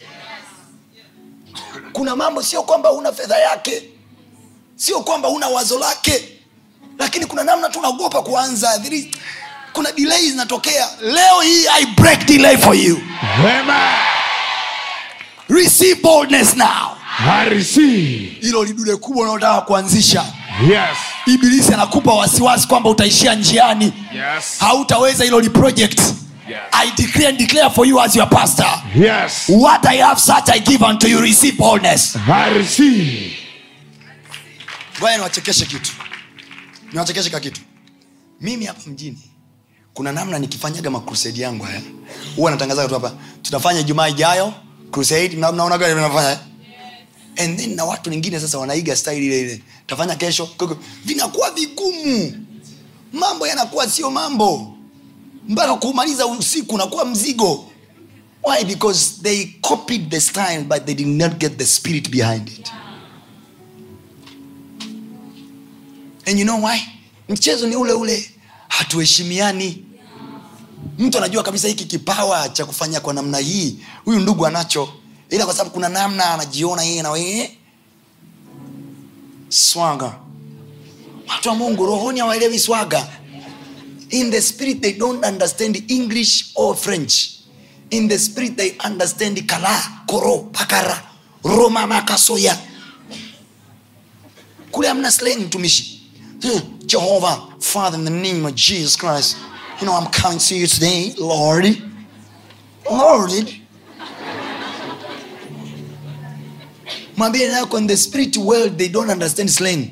[SPEAKER 1] Kuna mambo sio kwamba una fedha yake, sio kwamba una wazo lake, lakini kuna namna tunaogopa kuanza. Kuna delays zinatokea. Leo hii I break delay for you.
[SPEAKER 3] Amen.
[SPEAKER 1] Receive boldness now.
[SPEAKER 3] I receive.
[SPEAKER 1] Hilo lidude kubwa unalotaka kuanzisha.
[SPEAKER 3] Yes.
[SPEAKER 1] Ibilisi anakupa wasiwasi kwamba utaishia njiani.
[SPEAKER 3] Yes.
[SPEAKER 1] Hautaweza hilo li project.
[SPEAKER 3] Yes.
[SPEAKER 1] I decree and declare for you as your pastor.
[SPEAKER 3] Yes.
[SPEAKER 1] What I have such I give unto you. Receive boldness.
[SPEAKER 3] I receive.
[SPEAKER 1] Ngoja niwachekeshe kitu. Niwachekeshe ka kitu. Mimi hapa mjini kuna namna nikifanyaga ma crusade yangu haya. Huwa natangaza tu hapa, tutafanya Ijumaa ijayo crusade, na mnaona gani tunafanya? Yes. And then na watu wengine sasa wanaiga style ile ile. Tafanya kesho. Vinakuwa vigumu. Mambo yanakuwa sio mambo. Mpaka kumaliza usiku unakuwa mzigo. Why? Because they copied the style but they did not get the spirit behind it. And you know why? Mchezo ni ule ule. Hatuheshimiani. Mtu anajua kabisa hiki kipawa cha kufanya kwa namna hii, huyu ndugu anacho, ila kwa sababu kuna namna anajiona yeye na wewe
[SPEAKER 2] Swaga. Watu wa Mungu rohoni hawaelewi swaga. In the spirit they don't understand English or French. In the spirit they understand kala, koro, pakara, roma makasoya. Kule hamna slang mtumishi. Jehovah, Father, in the name of Jesus Christ, you know I'm coming to you today, Lord. Lord. Mwambie nako in the spirit world they don't understand slang.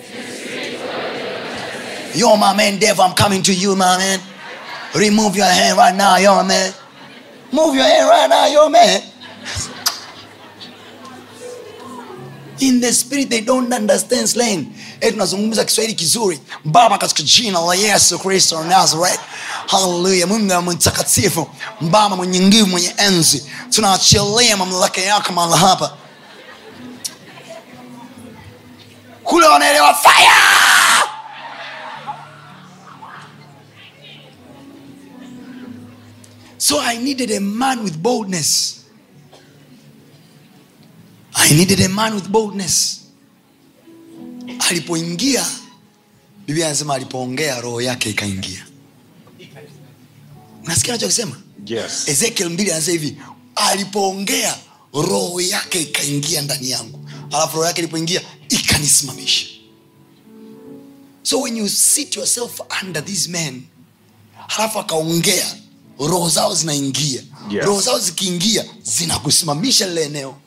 [SPEAKER 2] Yo, my man, devil, I'm coming to you, my man. Remove your hand right now, yo, man. Move your hand right now, yo, man. In the spirit they don't understand slang. Eh, tunazungumza Kiswahili kizuri. Baba, katika jina la Yesu Kristo wa Nazareth. Hallelujah. Mungu mtakatifu, Baba mwenye nguvu, mwenye enzi, tunaachilia mamlaka yako mahali hapa. Kule wanaelewa fire. So I needed a man with boldness. I needed a man with boldness. Alipoingia, Biblia inasema alipoongea roho yake ikaingia. Unasikia anachosema?
[SPEAKER 3] Yes.
[SPEAKER 2] Ezekiel mbili anasema hivi, alipoongea roho yake ikaingia ndani yangu. Alafu roho yake ilipoingia ikanisimamisha. So when you sit yourself under these men, halafu akaongea, roho zao zinaingia.
[SPEAKER 3] Yes.
[SPEAKER 2] Roho zao zikiingia zinakusimamisha lile eneo.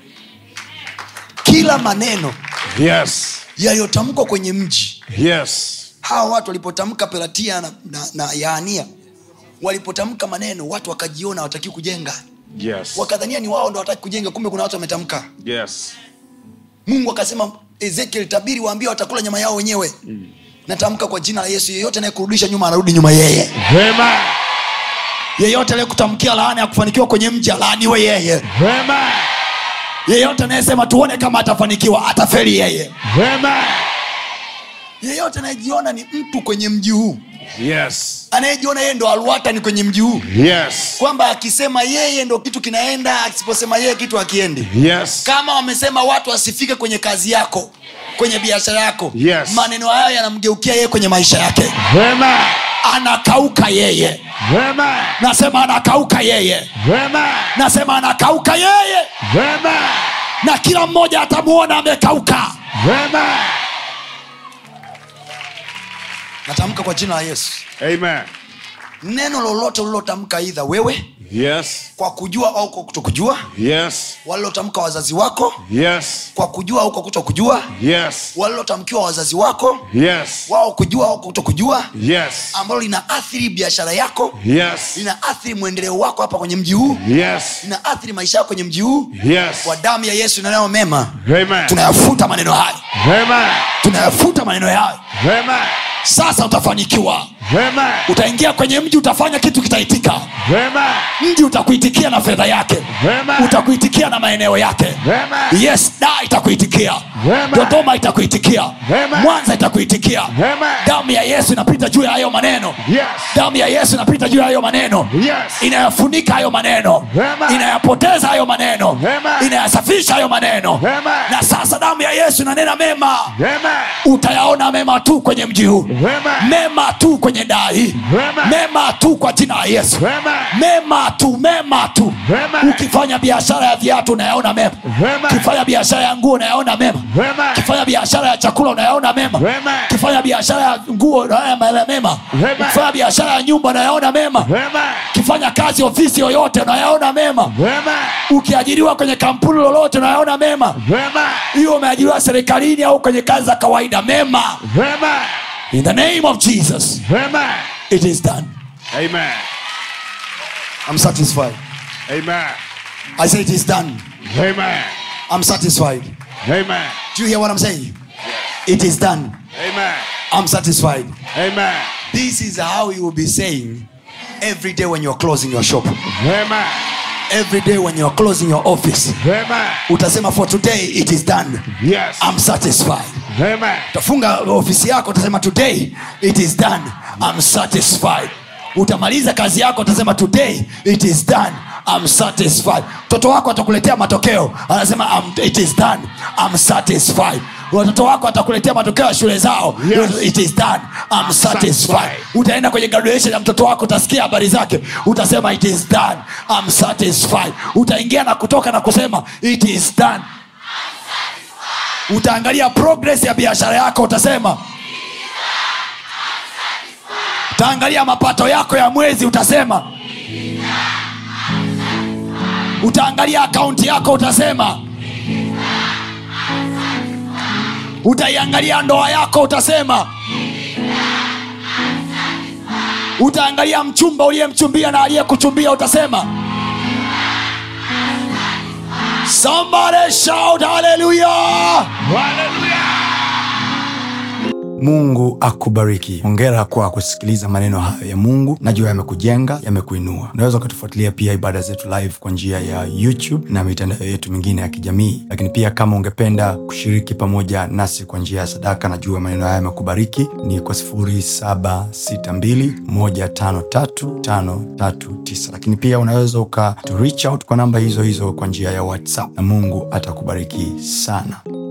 [SPEAKER 2] Kila maneno,
[SPEAKER 3] yes,
[SPEAKER 2] yaliyotamkwa kwenye mji.
[SPEAKER 3] Yes.
[SPEAKER 2] Hawa watu walipotamka Pelatia na, na, na Yaania, walipotamka maneno watu wakajiona wataki kujenga.
[SPEAKER 3] Yes.
[SPEAKER 2] Wakadhania ni wao ndio wataki kujenga, kumbe kuna watu wametamka.
[SPEAKER 3] Yes.
[SPEAKER 2] Mungu akasema Ezekiel, tabiri waambie watakula nyama yao wenyewe. Mm. Natamka kwa jina la Yesu, yeyote anayekurudisha nyuma anarudi nyuma yeye.
[SPEAKER 3] Amen.
[SPEAKER 2] Yeyote aliyekutamkia laana ya kufanikiwa kwenye mji alaaniwe yeye.
[SPEAKER 3] Amen.
[SPEAKER 2] Yeyote anayesema tuone kama atafanikiwa atafeli yeye.
[SPEAKER 3] Amen.
[SPEAKER 2] Yeyote anayejiona ni mtu kwenye mji huu,
[SPEAKER 3] yes,
[SPEAKER 2] anayejiona yeye ndo aluata ni kwenye mji huu,
[SPEAKER 3] yes,
[SPEAKER 2] kwamba akisema yeye ndo kitu kinaenda, akisiposema yeye kitu hakiendi.
[SPEAKER 3] Yes.
[SPEAKER 2] Kama wamesema watu wasifike kwenye kazi yako, kwenye biashara yako,
[SPEAKER 3] yes,
[SPEAKER 2] maneno haya yanamgeukia yeye kwenye maisha yake.
[SPEAKER 3] Amen.
[SPEAKER 2] Anakauka yeye.
[SPEAKER 3] Amen.
[SPEAKER 2] Nasema anakauka yeye.
[SPEAKER 3] Amen.
[SPEAKER 2] Nasema anakauka yeye.
[SPEAKER 3] Amen.
[SPEAKER 2] Na kila mmoja atamuona amekauka.
[SPEAKER 3] Amen.
[SPEAKER 2] Natamka kwa jina la Yesu.
[SPEAKER 3] Amen.
[SPEAKER 2] Neno lolote ulilotamka either wewe,
[SPEAKER 3] yes,
[SPEAKER 2] kwa kujua au kwa kutokujua,
[SPEAKER 3] yes,
[SPEAKER 2] walilotamka wazazi wako,
[SPEAKER 3] yes,
[SPEAKER 2] kwa kujua au kwa kutokujua,
[SPEAKER 3] yes,
[SPEAKER 2] walilotamkiwa wazazi wako,
[SPEAKER 3] yes,
[SPEAKER 2] wao kujua au kutokujua,
[SPEAKER 3] yes,
[SPEAKER 2] ambalo linaathiri biashara yako,
[SPEAKER 3] yes,
[SPEAKER 2] linaathiri muendeleo wako hapa kwenye mji huu,
[SPEAKER 3] yes,
[SPEAKER 2] linaathiri maisha yako kwenye mji huu.
[SPEAKER 3] Yes.
[SPEAKER 2] Kwa damu ya Yesu inayo mema,
[SPEAKER 3] Amen,
[SPEAKER 2] tunayafuta maneno haya.
[SPEAKER 3] Amen.
[SPEAKER 2] Tunayafuta maneno haya.
[SPEAKER 3] Amen.
[SPEAKER 2] Sasa utafanikiwa.
[SPEAKER 3] Amen.
[SPEAKER 2] Utaingia kwenye mji, utafanya kitu kitaitika.
[SPEAKER 3] Amen.
[SPEAKER 2] Mji utakuitikia na fedha yake.
[SPEAKER 3] Amen.
[SPEAKER 2] Utakuitikia na maeneo yake.
[SPEAKER 3] Amen.
[SPEAKER 2] Yes, da itakuitikia.
[SPEAKER 3] Amen.
[SPEAKER 2] Dodoma itakuitikia.
[SPEAKER 3] Amen.
[SPEAKER 2] Mwanza itakuitikia.
[SPEAKER 3] Amen.
[SPEAKER 2] Damu ya Yesu inapita juu ya hayo maneno.
[SPEAKER 3] Yes.
[SPEAKER 2] Damu ya Yesu inapita juu ya hayo maneno.
[SPEAKER 3] Yes.
[SPEAKER 2] Inayafunika hayo maneno.
[SPEAKER 3] Amen.
[SPEAKER 2] Inayapoteza hayo maneno.
[SPEAKER 3] Amen.
[SPEAKER 2] Inayasafisha hayo maneno.
[SPEAKER 3] Amen.
[SPEAKER 2] Na sasa damu ya Yesu inanena mema.
[SPEAKER 3] Amen.
[SPEAKER 2] Utayaona mema tu kwenye mji huu.
[SPEAKER 3] Amen.
[SPEAKER 2] Mema tu kwenye dai.
[SPEAKER 3] Amen.
[SPEAKER 2] Mema tu kwa jina la Yesu.
[SPEAKER 3] Amen.
[SPEAKER 2] Mema tu, mema tu.
[SPEAKER 3] Amen.
[SPEAKER 2] Ukifanya biashara ya viatu unayaona mema.
[SPEAKER 3] Amen.
[SPEAKER 2] Ukifanya biashara ya nguo unayaona mema.
[SPEAKER 3] Amen.
[SPEAKER 2] Ukifanya biashara ya chakula unayaona mema.
[SPEAKER 3] Amen.
[SPEAKER 2] Ukifanya biashara ya nguo unayaona mema.
[SPEAKER 3] Amen.
[SPEAKER 2] Ukifanya biashara ya nyumba unayaona mema.
[SPEAKER 3] Amen.
[SPEAKER 2] Ukifanya kazi ofisi yoyote unayaona mema.
[SPEAKER 3] Amen.
[SPEAKER 2] Ukiajiriwa kwenye kampuni lolote unayaona mema.
[SPEAKER 3] Amen.
[SPEAKER 2] Hiyo umeajiriwa serikalini au kwenye kazi za kawaida, mema.
[SPEAKER 3] Amen.
[SPEAKER 2] In the name of Jesus.
[SPEAKER 3] Amen.
[SPEAKER 2] It is done.
[SPEAKER 3] Amen.
[SPEAKER 2] I'm satisfied.
[SPEAKER 3] Amen.
[SPEAKER 2] I say it is done.
[SPEAKER 3] Amen.
[SPEAKER 2] I'm satisfied.
[SPEAKER 3] Amen.
[SPEAKER 2] Do you hear what I'm saying? It is done.
[SPEAKER 3] Amen.
[SPEAKER 2] I'm satisfied.
[SPEAKER 3] Amen.
[SPEAKER 2] This is how you will be saying every day when you're closing your shop.
[SPEAKER 3] Amen.
[SPEAKER 2] Every day when you're closing your office.
[SPEAKER 3] Amen.
[SPEAKER 2] Utasema for today it is done.
[SPEAKER 3] Yes.
[SPEAKER 2] I'm satisfied.
[SPEAKER 3] Amen.
[SPEAKER 2] Utafunga ofisi yako utasema today it is done. I'm satisfied. Utamaliza kazi yako utasema today it is done. I'm satisfied. Mtoto wako atakuletea matokeo anasema it is done. I'm satisfied. watoto wako watakuletea matokeo ya shule zao.
[SPEAKER 3] Yes.
[SPEAKER 2] It is done, I'm satisfied. Utaenda kwenye graduation ya mtoto wako, utasikia habari zake, utasema it is done, I'm satisfied. Utaingia na kutoka na kusema it is done. Utaangalia progress ya biashara yako, utasema. Utaangalia mapato yako ya mwezi, utasema. Utaangalia akaunti yako, utasema. Utaiangalia ndoa yako, utasema. Utaangalia mchumba uliyemchumbia na aliyekuchumbia, utasema. Somebody shout hallelujah.
[SPEAKER 3] Hallelujah.
[SPEAKER 1] Mungu akubariki. Hongera kwa kusikiliza maneno hayo ya Mungu. Najua yamekujenga, yamekuinua. Unaweza kutufuatilia pia ibada zetu live kwa njia ya YouTube na mitandao yetu mingine ya kijamii. Lakini pia kama ungependa kushiriki pamoja nasi kwa njia ya sadaka, najua maneno haya yamekubariki, ni kwa sifuri saba sita mbili moja tano tatu tano tatu tisa. Lakini pia unaweza uka to reach out kwa namba hizo hizo kwa njia ya WhatsApp, na Mungu atakubariki sana.